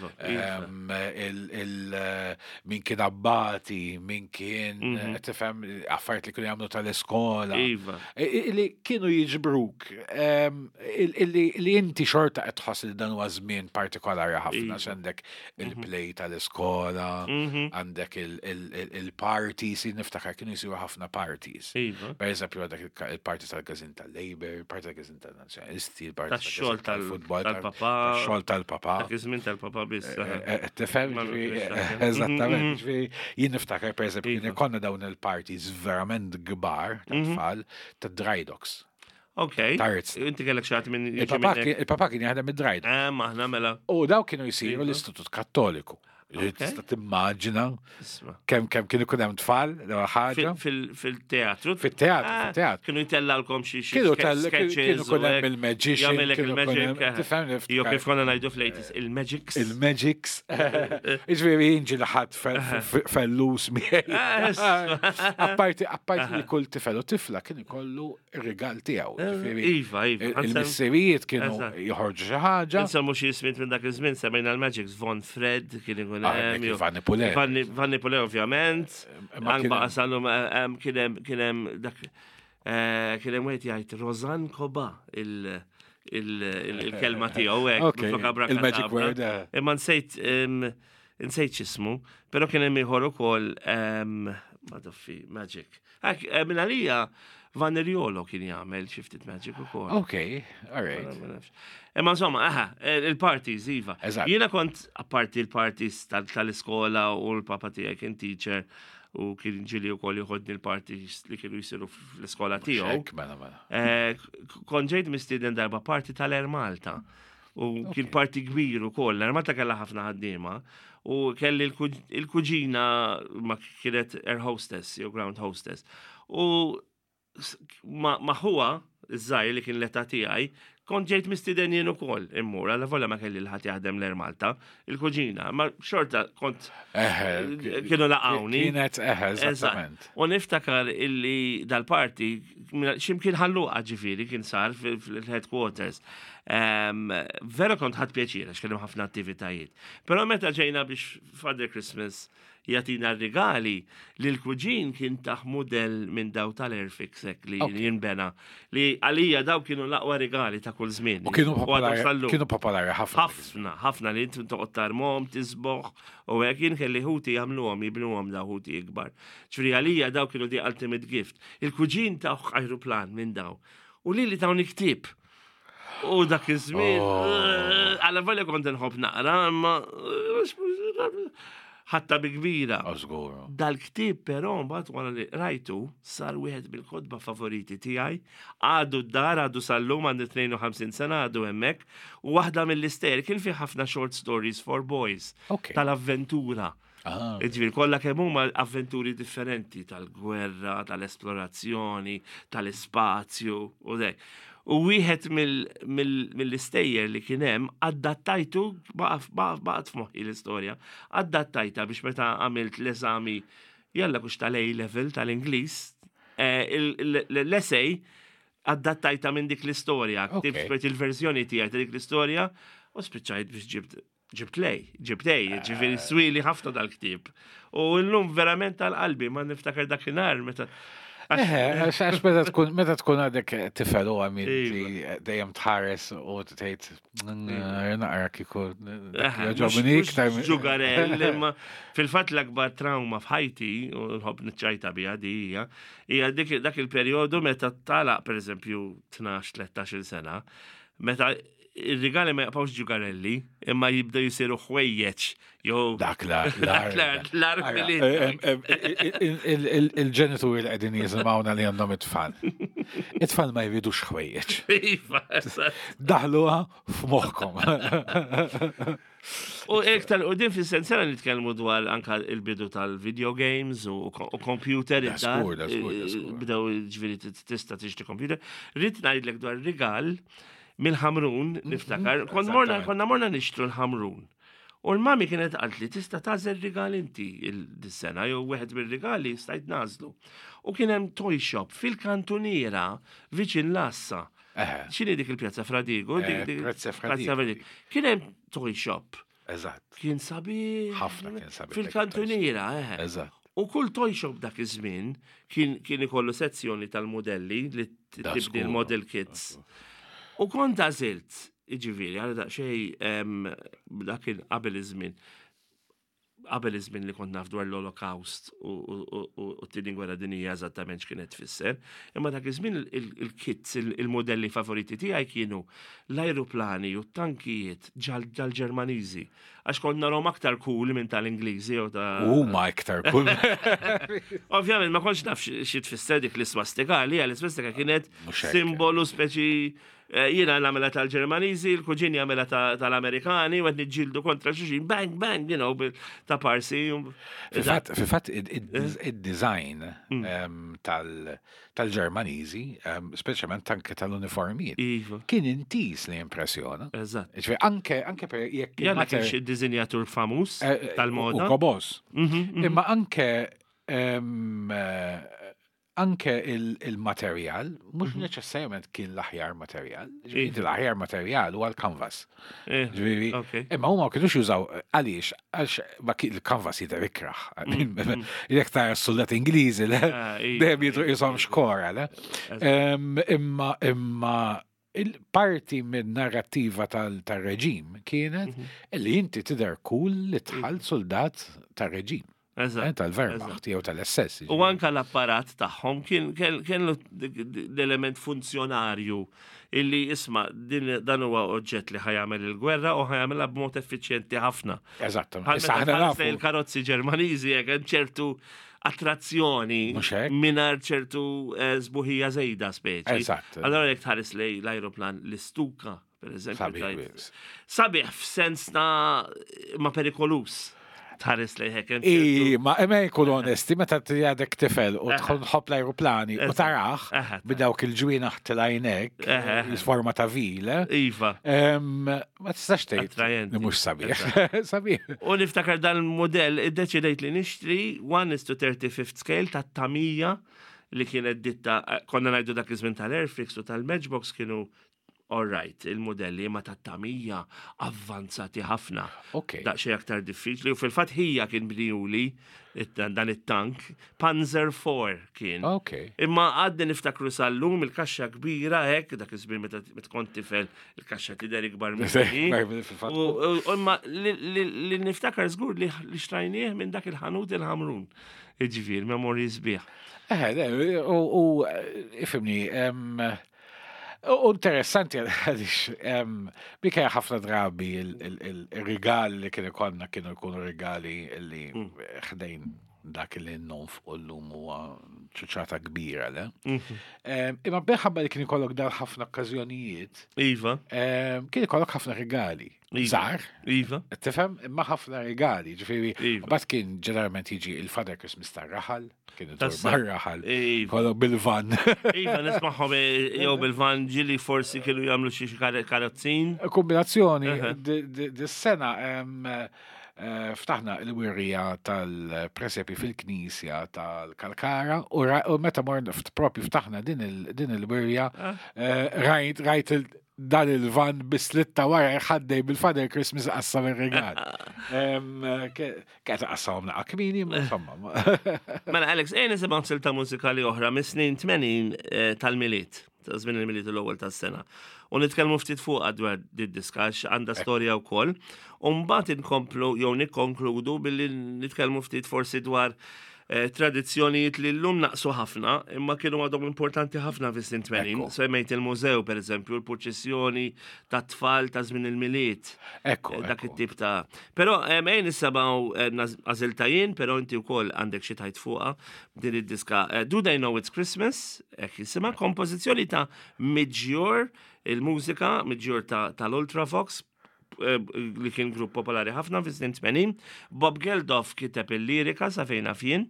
Min kien abbati, min kien tifhem affarijiet li kienu jagħmlu tal-iskola. Li kienu jiġbruk. Li inti xorta qed tħoss li dan huwa żmien partikolari ħafna x'għandek il-play tal-iskola, għandek il-parties, niftakar kienu jsiru ħafna parties. Pereżempju għandek il-party tal-Gazin tal-Labor, party tal-Gazin tal-Nazzjonalisti, il-party tax-xogħol tal-futbol, tal-papa, tax-xogħol tal-papa. Iż-żmien tal-papa biss. Tifhem eżattament. Jien niftakar pereżempju kien ikollna dawn il-parties verament kbar tal-tfal ta' dry docks. Okay. Tarz. Inti kellek xaħat minn Il-papa kien jaħdem id-drajda. Eh, maħna mela. U daw kienu jisiru l-Istitut Kattoliku. Okay. Tista' timmaġina Isma. kemm kemm kienu kun hemm tfal daw ħaġa. Fil- Fil-teatru. Fit-teatru, Ah, fit-teatru. Kienu jitellalkom xi xi Kienu ske- tal- kienu sketches kun u hemm hekk. il-magician, Jagħmelek kienu kun il-magic. hemm- tifhem Jo niftakar. kif konna ngħidu fl-eighties, il-magics. Il-magics. Iġveri jinġi laħat fellus miegħi. Apparti apparti li kull tifel u tifla kien ikollu ir-rigal tiegħu. Ġifieri, Iva, iva. Il-missirijiet kienu Eżatt. joħorġu xi ħaġa. Nsemmu xi ismiet minn dak iż-żmien semmejna l-magics, Von Fred kien ikun Ah, hemm. nek jew- Vanni Pule. Vanni Vanni Pule ovvjament. Ma kien Anba hemm- għasallum kien hemm kien hemm dak eh, kien hemm wieħed jgħid Rozan Koba il- il- il- il-kelma tiegħu hekk. Okay, biflok abracadabra. il-magic word, eh. Imma nsejt em, nsejt x'ismu, però kien hemm ieħor ukoll em, ma taffi magic. Hekk eh, minn għalija Vanni Riolo kien jagħmel xi ftit magic ukoll. Okay, all right. Imma insomma, aha, il-parties, Iva. Eżatt. Jiena kont, apparti il-parties tal- tal-iskola u l-papa tiegħi kien teacher u kien ġili u koll jħodni l-parties li kienu jisiru fl-iskola tiegħu. Hekk, mela mela. Eh, k- Kon ġejt mistiden darba parti tal-Air Malta. U kien parti kbir ukoll. Air Malta kellha ħafna ħaddiema u kelli l-kuġ- il-kuġina ma kienet air hostess jew ground hostess. U s- ma ma huwa iż-żgħir li kien l-età tiegħi kont ġejt mistiden jien ukoll immur, għalla vola ma kelli l-ħadd jaħdem l-Air Malta, il-kuġina, ma xorta kont Eħe, kienu laqawni. Kienet eħe, Eżatt. eżattament. U niftakar illi dal-parti, ximkien ħalluqa ġifiri kien sar fil- fil-headquarters. Em, Vera kont ħadd pjaċir, għax kienu ħafna attivitajiet. Però meta ġejna biex Father Christmas jatina regali li l-kuġin kien taħ model minn daw tal-Airfixek li Ok. jinbena. Li għalija daw kienu laqwa regali ta' kull żmien. U kienu għadhom popolari, sal-lum. kienu popolari ħafna. ħafna, ħafna li intu toqgħod tarmhom, tisboħ, u hekk jien kelli ħuti jagħmluhom, jibnuhom daw ħuti ikbar. Ġifieri għalija daw kienu di ultimate gift. Il-kuġin tagħ ajruplan minn daw. U li li tawni ktib. U dak iż-żmien, Oh. għala volja kont nħobb naqra, imma ħatta bi kbira. Ożgur. Dal-ktib però mbagħad wara li rajtu sar wieħed bil-kodba favoriti tiegħi, għadu d-dar għadu sal-lum għandi tnejn u ħamsin sena għadu hemmhekk, u waħda mill-ister kien fi ħafna short stories for boys Ok. tal-avventura. Ah, Ġifieri kollha kemm huma avventuri differenti tal-gwerra, tal-esplorazzjoni, tal-ispazju u dek. U wieħed mill- mill- mill-istejjer li kien hemm adattajtu baqgħet f'moħħi l-istorja, adattajta biex meta għamilt l-eżami jalla kux tal-A level tal-Ingliż, eh, il- il- l-essay adattajta minn dik l-istorja, Ok. ktib il-verżjoni tiegħi ta' dik l-istorja u spiċċajt biex ġibt ġibt lej, ġibt lej, ġifieri swili ħafna dal-ktib. U llum verament tal-qalbi ma niftakar dakinhar meta eħe, għax għax meta tkun meta tkun għadek tifel u għamil Iva. dejjem tħares u t-tejt naqra kiku Aha, ġobni mhux- iktar. mhux ġugarell, imma fil-fatt l-akbar trauma f'ħajti, u nħobb niċċajta biha di hija, hija dik dak il-perjodu meta talaq pereżempju tnax tlettax-il sena, meta ir-rigali ma jaqpawx ġugarelli, imma jibda jisiru ħwejjeġ, jew Dak la, dak l- l-arf li- il-ġenituri li għedin jizimawna li għandhom it-tfal. It-tfal ma jridux xwejjeċ. Iva, eżatt. Daħluha f'moħħkom. U iktar, u din fil-sensera nitkellmu dwar anka il-bidu tal-video games u u computer Da id-dar. skur, da skur, da skur. Bidaw ġviri tista tixti computer. Rrit najdlek dwar rigal mill-ħamrun, niftakar. Kon morna, Eżattament. konna morna nixtru l-ħamrun. U l-mami kienet għalt li tista tażel rigal inti il-dis-sena, jew wieħed mill-rigali stajt nażlu. U kien hemm toy shop fil-kantuniera viċin Lassa. Eħe, X'inhi dik il-pjazza Fradigo? Eh, Dik- dik- Piazza Piazza Fradigo. Kien hemm toy shop. eżatt, Kien sabi. ħafna kien sabiħ. Fil-kantuniera, eh. Eżatt. U kull toy shop dak iż-żmien kien kien ikollu sezzjoni tal-modelli li t- Da tibdi skur. l-model kits. U kont għażilt, iġifieri, għal daqsxejn dak kien qabel iż-żmien. qabel iż-żmien li kont naf dwar l-Holocaust u t-tieni gwerra dinija eżattament x'kienet tfisser, imma dak iż-żmien il-kits, il-modelli favoriti tiegħi kienu l-ajruplani u t-tankijiet ġal-Ġermaniżi. Għax kont narhom aktar cool minn tal-Ingliżi u ta' Huma iktar cool. Ovvjament ma kontx naf xi tfisser dik l-iswastika li l-iswastika kienet simbolu speċi jiena l-għamela tal-Ġermaniżi, l-kuġini għamela tal-Amerikani, u għed nġildu kontra xuxin, bang, bang, you know, ta' parsi. Fi fatt, il-design tal-Ġermaniżi, speċjalment anke tal-uniformijiet, kien intis li impressjona. Eżatt. Anke, anke per jekk. Jana kienx id-dizinjatur famus tal-moda. U kobos. Imma anke anke il-materjal, mux neċessarjament kien l-aħjar materjal. L-aħjar materjal huwa l-kanvas. Imma huma kienux jużaw għaliex, għax il-kanvas jidher ikraħ. Jek tara s-soldat Ingliżi, dejjem jidru jisom xkora. Imma imma il-parti minn narrativa tal-reġim kienet li inti tidher kull li tħall soldat tal-reġim. Tal-Wehrmacht jew tal-S S. U anka l-apparat tagħhom kien l-element funzjonarju illi isma' dan huwa oġġett li ħajamel il-gwerra u ħajamilha b'mod effiċjenti ħafna. Eżatt. Issa aħna nafu il-karozzi Ġermaniżi hekk hemm ċertu attrazzjoni mingħajr ċertu żbuħija żejda speċi. Eżatt. Allora jekk tħares lej l-ajruplan l-Istuka, pereżempju. Sabiħ f'sens ta' ma perikolus. Tħares li hekk. I, ma emme jkun onesti, meta t-jadek tifel u tħobb l-aeroplani u taraħ bidawk il-ġwina ħtilajnek, il-forma ta' vile. Iva. Ma tistax tgħid li mhux sabiħ. Sabiħ. U niftakar dan il-modell iddeċidejt li nixtri one is to thirty-fifth scale ta' tamija li kienet ditta, konna ngħidu dak iż-żmien tal-Airfix u tal-Matchbox kienu all right, il-modelli ma ta' tamija avvanzati ħafna. Ok. Da' xej aktar diffiċli u fil-fatt hija kien bniuli dan it-tank Panzer four kien. Ok. Imma għaddi niftakru sal-lum il-kaxxa kbira hekk dak iż-żmien meta tkun tifel il-kaxxa tidher ikbar minn U imma li niftakar żgur li xtrajnieh minn dak il-ħanut il-ħamrun. Iġifier, memorji sbieħ. Eh, u ifimni, U interessanti għalix, bika ħafna drabi il-rigali li kienu konna kienu jkunu rigali li ħdejn dak li n-nonf u l-lum u ċuċata kbira, le? Imma beħabba li kien ikollok dar ħafna okkazjonijiet. Iva. Kien ikollok ħafna rigali. Zar. Iva. Tifhem, imma ħafna rigali. Ġifieri, bat kien ġeneralment jiġi il-Father Christmas tar-raħal, kien idur mar-raħal. Kollok bil-van. Iva, nismaħħom jew bil-van ġili forsi kienu jagħmlu xi karozzin. Kombinazzjoni, dis-sena ftaħna l-wirja tal-presepi fil-knisja tal-Kalkara u meta morna propju ftaħna din il-wirja rajt dan il-van bislitta wara jħaddej bil-Father Christmas qassam il-regal. Kħet qassam naqqa kmini, ma insomma. Mela, Alex, ejn nisimaw silta mużikali oħra mis-snin tmenin tal-miliet, ta' żmien il-miliet l-ewwel tas-sena. U nitkellmu ftit fuq dwar did-diskax għandha storja wkoll. U mbagħad inkomplu jew nikkonkludu billi nitkellmu ftit forsi dwar tradizzjonijiet li llum naqsu ħafna, imma kienu għadhom importanti ħafna fis-snin tmenin. Semmejt il-mużew pereżempju, l-proċessjoni ta' tfal ta' żmien il-miliet. Ekku. Dak it-tip ta'. Però ejn nissabaw għażiltajjin, però inti wkoll għandek xi tajt fuqha din id-diska. Do They Know It's Christmas? Hekk jisimha kompożizzjoni ta' Midjur, il-mużika Midjur tal-Ultravox, li kien grupp popolari ħafna fi snin tmenin. Bob Geldof kiteb il-lirika sa fejna fien,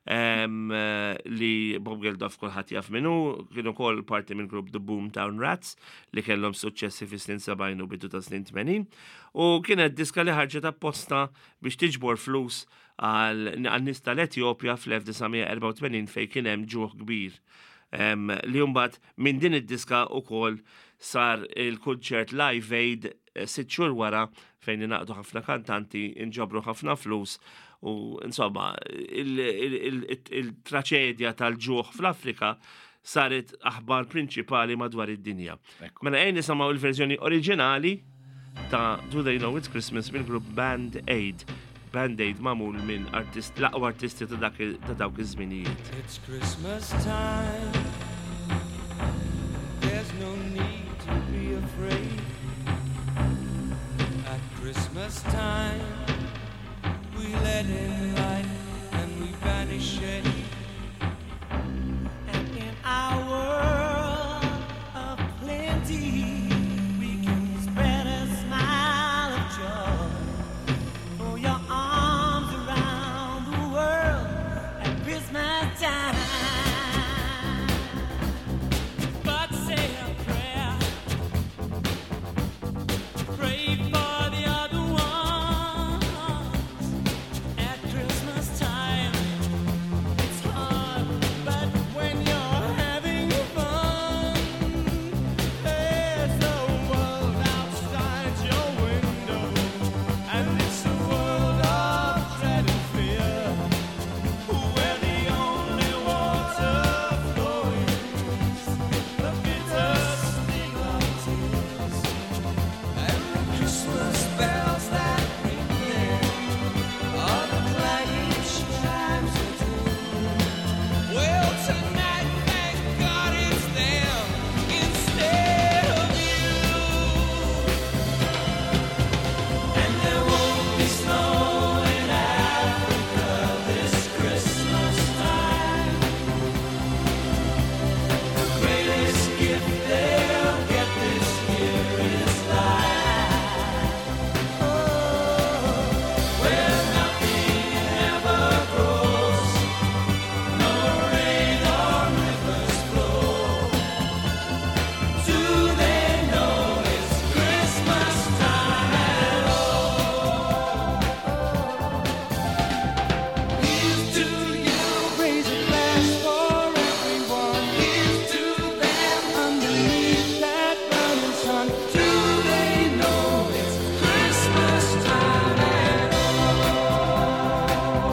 li Bob Geldof kulħadd jaf minnu, kienu kol parti minn grupp The Boomtown Rats li kellhom suċċessi fi snin sebgħin u bidu ta' snin tmenin. U kienet diska li ħarġet apposta biex tiġbor flus għal-nies tal-Etjopja fl-1984 fejn kien hemm ġuħ kbir. Li mbagħad minn din id-diska wkoll sar il-kunċert Live Aid sitt xhur wara fejn inaqdu ħafna kantanti inġabru ħafna flus u insomma il-traċedja tal-ġuħ fl-Afrika saret aħbar prinċipali madwar id-dinja. Mela ejn nisimgħu il-verżjoni oriġinali ta' Do They Know It's Christmas mill-grupp Band Aid Band-Aid mamul minn artist, laqwa artisti ta' dak ta' dawk iż-żminijiet. It's Christmas time. There's no need to be afraid. At Christmas time, we let in light and we banish shade. And in our world of plenty, we can spread a smile of joy. Throw your arms around the world at Christmas time. But say a prayer, pray for the other ones. At Christmas time, it's hard, but when you're having fun, there's a world outside your window, and it's a world of dread and fear, where the only water flowing is the bitter sting of tears, and the Christmas bells that ring there are the clanging chimes of doom. Well, tonight, thank God it's them instead of you. And there won't be snow in Africa this Christmas time. The greatest gift they'll get this year is life. Oh, where nothing ever grows, no rain or rivers flow. Do they know it's Christmas time at all? Here's to you, raise a glass for everyone. Here's to them underneath that burning sun. Do they know it's Christmas time at all?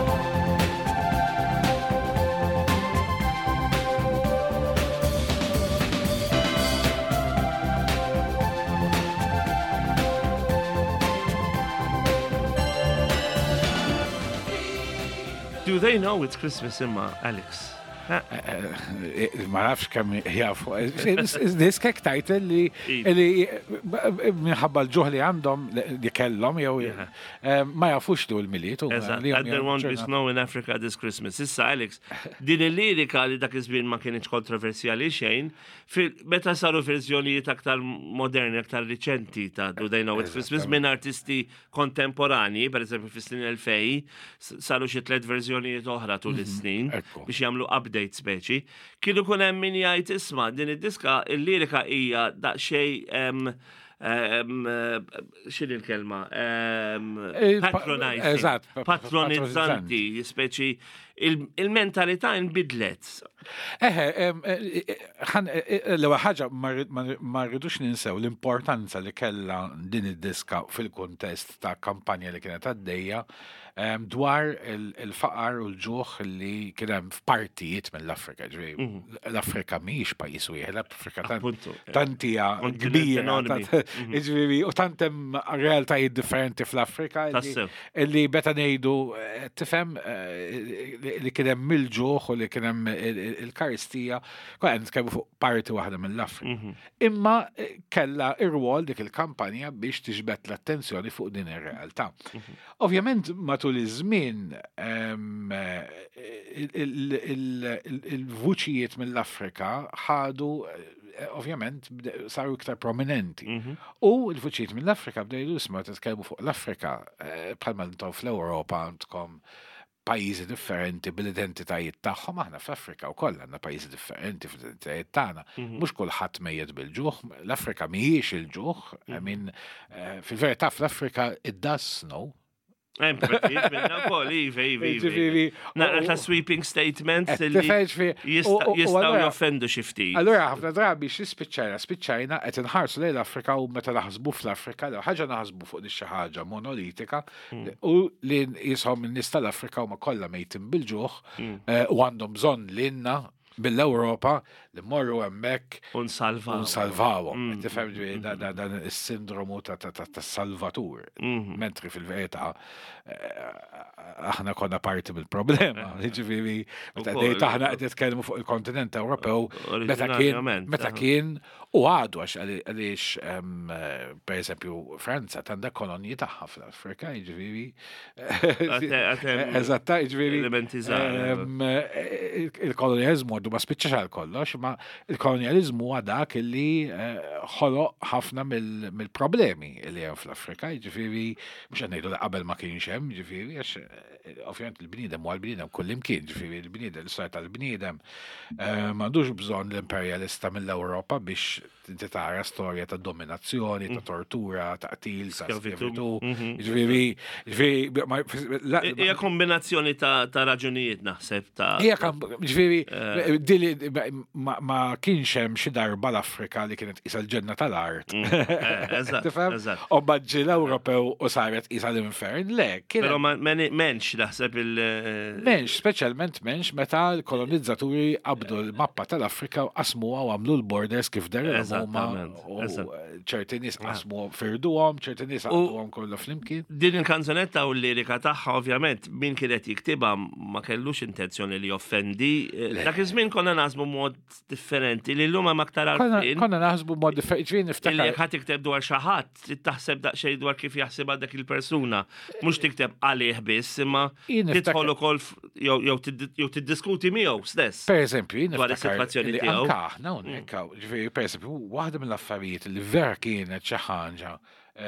Do they know it's Christmas imma, Alex? Ha? Ma nafx kemm jafu. Diskek tajt li li minħabba l-ġuħ li għandhom li kellhom jew ma jafux du l-miliet. Eżatt, and there won't be snow in Africa this Christmas. Issa, Alex, din il-lirika li dak iż-żmien ma kienx kontroversjali xejn, meta saru verżjonijiet aktar moderni, aktar riċenti ta' Do They Know It's Christmas minn artisti kontemporani, per eżempju fis-snin elfej, saru xi tliet verżjonijiet oħra tul is-snin biex jagħmlu update speċi. Kienu kun hemm min jgħid isma' din id-diska il-lirika hija daqsxejn xin il-kelma? Patronizing. Patronizzanti, speċi il-mentalità inbidlet. Eħe, l-ewwel ħaġa ma rridux ninsew l-importanza li kellha din id-diska fil-kuntest ta' kampanja li kienet għaddejja dwar il-faqar u l-ġuħ li kien hemm f'partijiet mill-Afrika. L-Afrika mhijiex pajjiż wieħed, l-Afrika tantija kbira. Ġifieri u tant hemm realtajiet differenti fl-Afrika li beta ngħidu tifhem li kien hemm il-ġuħ u li kien hemm il-karistija, kwa nitkellmu fuq parti waħda mill-Afrika. Imma kellha ir-rwol dik il-kampanja biex tiġbed l-attenzjoni fuq din ir-realtà. Ovvjament matul iż-żmien il-vuċijiet mill-Afrika ħadu ovvjament saru iktar prominenti. U l-vuċijiet mill-Afrika bdejdu isma' titkellmu fuq l-Afrika bħalma intom fl-Ewropa għandkom pajjiżi differenti bil-identitajiet tagħhom, aħna fl-Afrika wkoll għandna pajjiżi differenti fl-identitajiet tagħna. Mhux kulħadd mejjed bil-ġuħ, l-Afrika mhijiex il-ġuħ, I mean fil-verità fl-Afrika it does snow. Hemm partijiet minna wkoll iva iva. Naqra ta' sweeping statements li jistgħu joffendu xi ftit. Allura ħafna drabi xi spiċċajna spiċċajna qed inħarsu lejn l-Afrika u meta naħsbu fl-Afrika l ħaġa naħsbu fuq xi ħaġa monolitika u li jishom in-nies tal-Afrika huma kollha mejtin bil-ġuħ u għandhom bżonn lilna mill-Ewropa li morru hemmhekk Unsalvaw. unsalvawhom. Tifhem ġifieri da- da- dan is-sindromu ta' ta- ta- tas-salvatur. Mentri fil-verità eh, aħna konna parti mill-problema. Ġifieri meta Ukoll. dejt aħna qed nitkellmu fuq il-kontinent Ewropew meta kien Oriġinarjament, meta aha. kien u għadu għax għali- għaliex em, eh, per eżempju Franza tanda kolonji tagħha fl-Afrika, ġifieri. Għate- għatem Eżatta, ġifieri. elementi żgħar. em, eh, Il-kolonializmu għaddu ma spiċċax għal kollox, ma il-kolonializmu għadak illi eh, ħoloq ħafna mill- mill-problemi li hemm fl-Afrika, ġifieri mhux qed ngħidu li qabel ma kienx hemm, ġifieri għax eh, ovvjament il-bniedem huwa l-bniedem kullimkien, ġifieri il-bniedem l-istorja tal-bniedem eh, m'għandux bżonn l-imperjalista mill-Ewropa biex inti tara storja ta' dominazzjoni, ta' tortura, ta' qtil, ta' Skjavitu. skjavitu. Mhm. Ġifieri, ġifieri, ma- la- Hija kombinazzjoni ta' ta' raġunijiet naħseb ta' Ija kan, ġviri, dili ma ma kienx hemm xi darba l-Afrika li kienet isa l-ġenna tal-art. eh, eżatt, Tifhem? eżatt. U baġġi l-Ewropew u saret isa l-infern. Le, Però kien ma- meni- menx naħseb il- eh, menx, speċjalment menx meta l-kolonizzaturi qabdu l-mappa tal-Afrika u qasmuha u għamlu l-borders kif derilhom huma Eżattament, u eżatt. ċerti nies qasmu firduhom, ċerti nies għamluhom kollha flimkien. Din il-kanzonetta u l-lirika tagħha ovvjament min kienet jiktibha ma kellux intenzjoni li joffendi. Eh, Dak iż-żmien konna naħsbu mod differenti li llum hemm aktar Konna għarfien. konna naħsbu mod differenti, ġviri Illi niftakar. jekk ħadd tikteb dwar xi ħadd, trid taħseb daqsxejn dwar kif jaħsibha dak il-persuna. Mhux tikteb għalih biss, imma Jien niftakar- tidħol ukoll f- jew jew tid- jew tiddiskuti miegħu stess. Per eżempju, jien Dwar niftakar is-sitwazzjoni li tiegħu. anka aħna hawnhekk hawn, ġifieri per eżempju, waħda mill-affarijiet li vera kienet xi ħaġa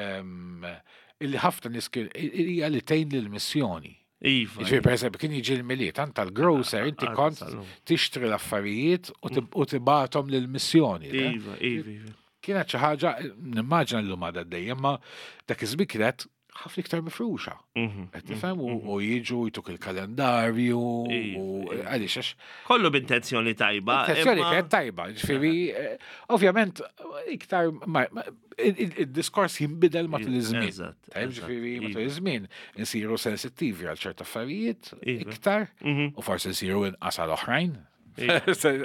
em, illi ħafna nies kien hija li tgħin lill-missjoni. Iva. Ġifieri per eżempju kien jiġi l-miliet anta l-grocer inti Ah, kont salum. tixtri l-affarijiet u tib- u tibatom lill-missjoni. le? Iva, iva, iva. Kienet xi ħaġa nimmaġina llum għadha dejjem ma dak iż-żmien kienet ħafna iktar mifruxa. Mhm. Qed tifhem u u jiġu jtuk il-kalendarju u Iva, għaliex għax Kollu b'intenzjoni tajba. Intenzjoni imma- kienet tajba, ġifieri, eh, ovvjament, iktar, ma- ma- il- il- il-diskors jinbidel matul iż-żmien. Eżatt, Tajb, eżatt, ġifieri, matul iva. iż-żmien insiru sensittivi għal ċerta affarijiet Iva. iktar Mhm. u forsi nsiru inqas għal oħrajn. Iva.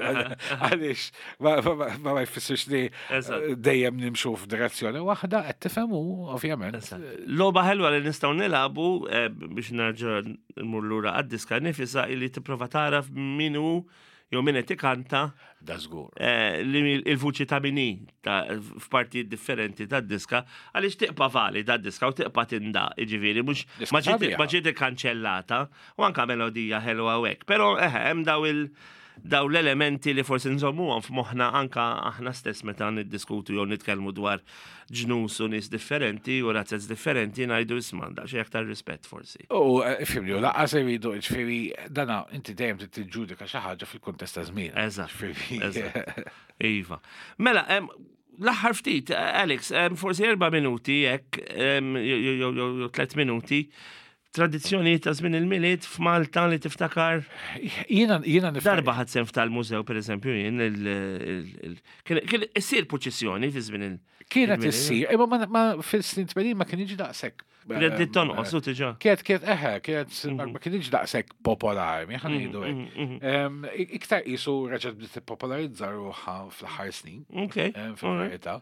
Għaliex, ma ma- ma- ma jfissirx li Eżatt. eh, dejjem nimxu f'direzzjoni waħda qed tifhemu, ovvjament. Loba ħelwa li nistgħu nilagħbu eh, biex nerġa' nmur lura għad-diska nifisa li tipprova taraf min hu jew min qed ikanta Da żgur. eh, li il-vuċi ta' mini ta' f'partijiet differenti tad-diska għaliex tiqpa vali tad-diska u tiqpa tinda, jiġifieri mhux Diska ma ġiet sabiħa. ma ġiet ikkanċellata u anke melodija ħelwa hekk. Però eħe hemm daw il- daw l-elementi li forsi nżommuhom f'moħħna anka aħna stess meta niddiskutu jew nitkellmu dwar ġnus u nies differenti u razzezz differenti ngħidu isma' daqsxejn aktar rispett forsi. U eh, fimni, u laqqas iridu, ġifieri, dana inti dejjem trid tiġġudika xi ħaġa fil-kuntest ta' żmien. Eżatt, Ġifieri, eżatt. Iva. Mela, em, l-aħħar ftit, eh, Alex, em, forsi erba' minuti hekk em, jew jew- jew jew tliet minuti. Tradizzjoni ta' żmien il-miliet f'Malta li tiftakar Jiena jiena niftakar. darba ħad sem tal-mużew pereżempju jien il- il- il- kien kien issir proċessjoni fi żmien il- Kienet il-miliet. issir, imma ma- ma fil-snin tmenin ma kien jiġi daqshekk. Kienet li tonqos u tiġa. Kienet kienet eħe, kienet ma kien jiġi daqshekk popolari, mi ħan jgħidu hekk. Mhm, mhm. Em, ik- Iktar qisu reġgħet bdiet tippopolarizza ruħha fl-aħħar snin. Okay. em, alright. Fil-verità.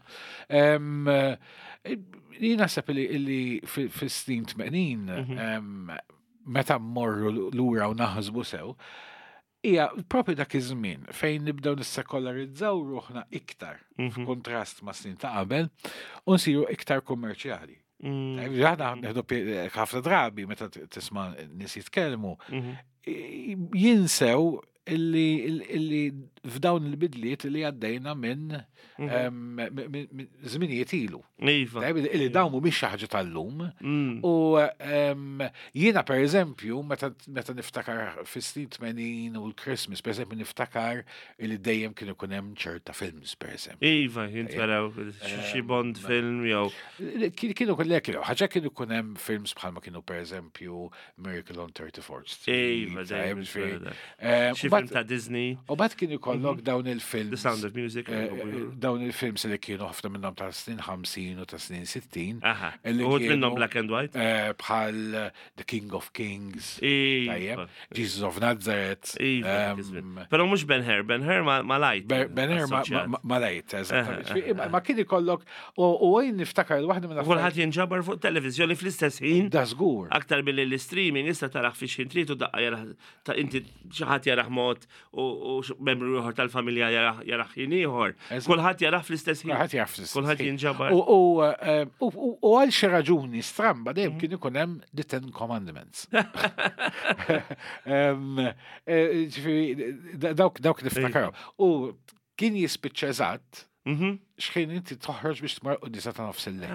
Em, eh, Jien naħseb li li fi- fis-snin tmenin em, meta mmorru lura u naħsbu sew, hija propri dak iż-żmien fejn nibdew nissekolarizzaw ruħna iktar f'kontrast ma' snin ta' qabel u nsiru iktar kummerċjali. Mm, Ġaħna neħdu pi- ħafna drabi meta t- tisma' nies jitkellmu mhm. i- jinsew illi illi- illi f'dawn il-bidliet li għaddejna minn em, mi- mi- mi- żminijiet ilu. Iva. Tajb, Illi dawn mhumiex xi ħaġa tal-lum. Mm, U em, jiena per eżempju, meta meta niftakar fis-snin tmenin u l-Christmas, per eżempju niftakar li dejjem kienu kun hemm ċerta films, per eżempju. Iva, jintweraw xi Bond film jew. Kien- Kienu kun kienu, ħaġa kienu kun hemm films bħalma kienu per eżempju Miracle on thirty-fourth Street. Iva, tajb, dejjem ġifieri, jintwera dak. em, Xi il-film ta' Disney, U bat kien ikollok dawn il-films. The Sound of Music. eh, dawn il-films li kienu ħafna minnhom ta' snin ħamsin u ta' snin sittin. Aha, illi uħut kienu, minnhom black and white. eh, Bħal The King of Kings. Iva. Tajjeb, Jesus of Nazareth. Iva, um, Pero mux Ben Hur, Ben Hur ma ma lajt. Benner assoċjat. ma lejt, eżattament. Aha, aha, Ma- Ma kien ikollok, u għajn niftakar l-waħda minn Kulħadd jinġabar fuq televizjoni fl-istess ħin. Da żgur. Aktar billi l-streaming, issa taraħ fi xin tritu daqqa jaraħ, ta' inti ċaħat jaraħ mod u u x- membru ieħor tal-familja jaraħ jaraħ ħin ieħor. Eżatt. Kulħadd jaraħ fl-istess ħin. Kulħadd jaf fl-istess Kulħadd ħin. jinġabar. U- u, eh, u- u- U għal xi raġuni stramba dejjem kien ikun hemm the Ten Commandments. Em, eh, ġifieri, da- Dawk dawk niftakaraw. U kien jispiċċa eżatt Mhm. x'kien inti toħroġ biex tmar u disa ta' nofs il-lejl.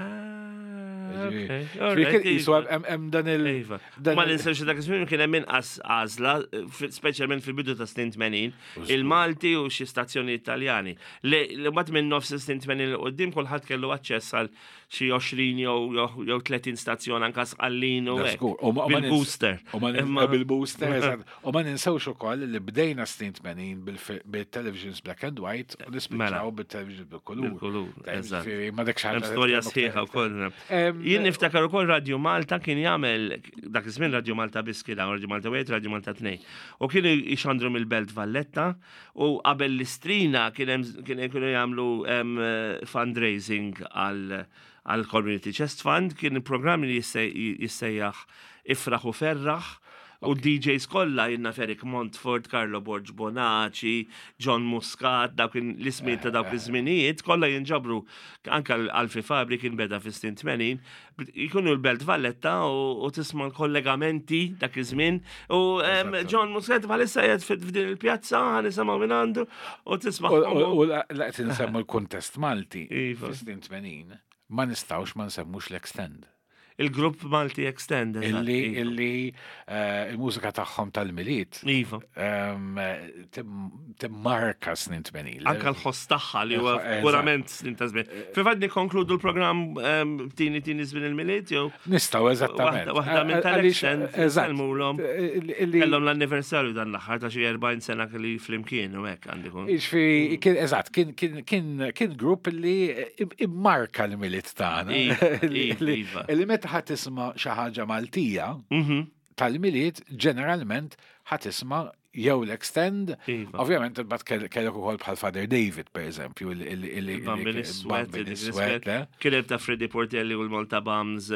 Ah, Ġifieri, okay. ġifieri Alright, kien jisu iva. hemm- hemm dan il- Iva. dan Ma il- ninsewx dak iż-żmien kien hemm inqas għażla, fi- speċjalment fil-bidu ta' snin tmenin, il-Malti u xi stazzjoni Italjani. Li li mbagħad minn nofs is-snin tmenin il qudiem kulħadd kellu aċċess għal xi għoxrin jew jew- jew tletin stazzjon anke sqallin u Da hekk. żgur. U ma- u ma nins- Bil-booster. U ma Imma- nins- bil-booster, eżatt. U ma ninsewx ukoll li bdejna snin tmenin bil- bil-televisions black and white u Mela. nispiċċaw bil-televisions bil-kulur. Bil-kulur, Tajjeb, eżatt. ġifieri, Ma dak Hemm xaħġa. storja sħiħa wkoll. Em, Jien niftakar ukoll Radio Malta kien jagħmel dak iż-żmien Radio Malta biss kien hawn, Radio Malta wieħed, Radio Malta tnejn. U kienu jixandru mill-Belt Valletta u qabel l-istrina kien hemm kien kienu jagħmlu em, eh, fundraising għal għal Community Chest Fund, kien programm li jissej- jissejjaħ Ifraħ u Ferraħ. U D Js kollha jinna Ferik Montfort, Carlo Borg Bonaci, John Muscat, dawk in- l-ismijiet ta' dawk iż-żminijiet, kollha jinġabru anke l-Alfi Fabri kien beda fis-snin tmenin, jkunu l-Belt Valletta u u tisma' l-kollegamenti dak iż-żmien. U em, John Muscat bħalissa qiegħed fi- f'din il-pjazza ħanisimgħu minn għandu u tisma' U laqt nsemmu l-kontest Malti. Iva. Fis-snin tmenin. Ma nistawx ma nsemmux l-Extend. il-grupp Malti Extended. Illi illi eh, il-mużika tagħhom tal-miliet Iva. em, tim- timmarka snin tmenin. Anka l-ħoss tagħha li huwa Eżatt. purament snin ta' żmien. Fil-fatt nikkonkludu l-programm em, tini tini żmien il-miliet jew Nistaw eżattament. Waħda- waħda minn Għaliex, tal-Extend, eżatt. semmulhom. Illi- kellhom l-anniversarju dan l-aħħar ta' xi erbgħin sena kelli flimkien u hekk għandikun. Iġfi, kien, eżatt, kien, kien, kien, kien grupp li im- immarka l-miliet tagħna. Iva, Li- iva, li- iva. Li meta ħadd tisma' xi ħaġa Maltija Mhm. tal-miliet, ġeneralment ħadd tisma' jew l-Extend, Iva. ovvjament bat kellek ukoll bħal Father David, per eżempju, il- il- il- il- Bambini il- Sweat, Bambini dik Sweat, l-iswed. eh? Kien hemm ta' Freddy Portelli u l-Malta Bums,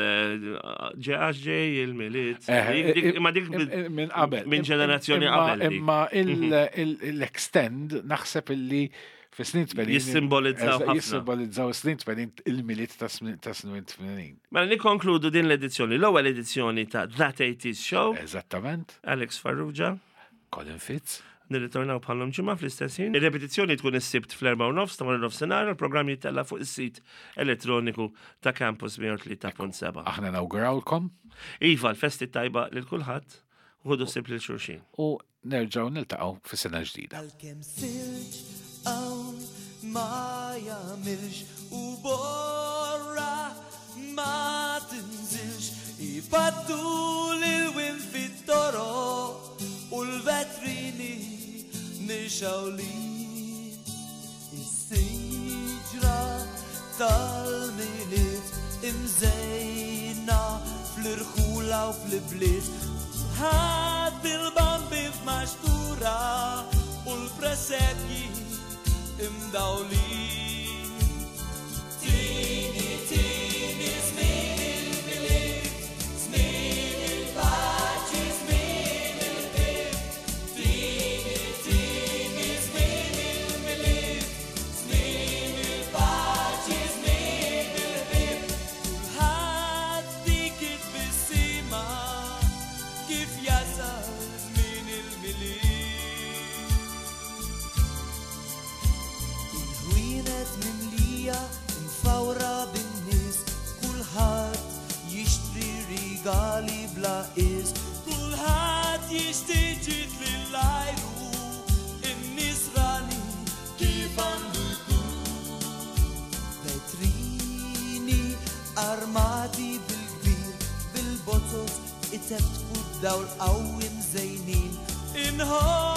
ġeħax ġej il-miliet. Eh, Dik- Ma dik im- bil- im- minn qabel. Minn Im- ġenerazzjoni imma- qabel. dik. Imma il- il- l-Extend naħseb illi fi snin tmenin. Jissimbolizzaw Eżatt, ħafna. Jissimbolizzaw snin tmenin il-miliet ta' snin ta' snin tmenin. Mela nikkonkludu din l-edizzjoni, l-ewwel edizzjoni ta' That eighties Show, Eżattament. Alex Farrugia. Colin Fitz. Nirritornaw bħallum ġimma fl-istessin. Il-repetizzjoni tkun is-sibt fl-erba' u nofs ta' wara nofsinhar, il-programm jittella fuq is-sit elettroniku ta' Campus mija tlieta punt seba'. Aħna nawgurawlkom Iva, l-festi tajba lil kulħadd u ħodu sib lil xulxin. u nerġaw niltaqgħu fis-sena ġdida. Għal-kem silġ għawn ma jamilx u borra ma tinżilx ipaddu l-win fit-toro u l-vetrini nixawlin is-siġra tal-miliet imżejna fl-irħula u fl-bliet ħad il-bambi f'maxtura u l-presekji imdawlin. Tini, tini, żmien il-miliet, żmien il-paċi, żmien il-bib. Tini, tini, żmien il-miliet, żmien il-paċi, żmien il-bib. Kulħadd dik it-bissima kif jasal żmien il-miliet. Il-ħwienet mimlija mfawra bin-nies, kulħadd jixtri rigali bla qis, kulħadd jixtieġ lill-ajru in-nies rani kif għandu jkun. Vetrini armati bil-kbir, bil-botot itebtfu dawl qawwim zejnin. Inħol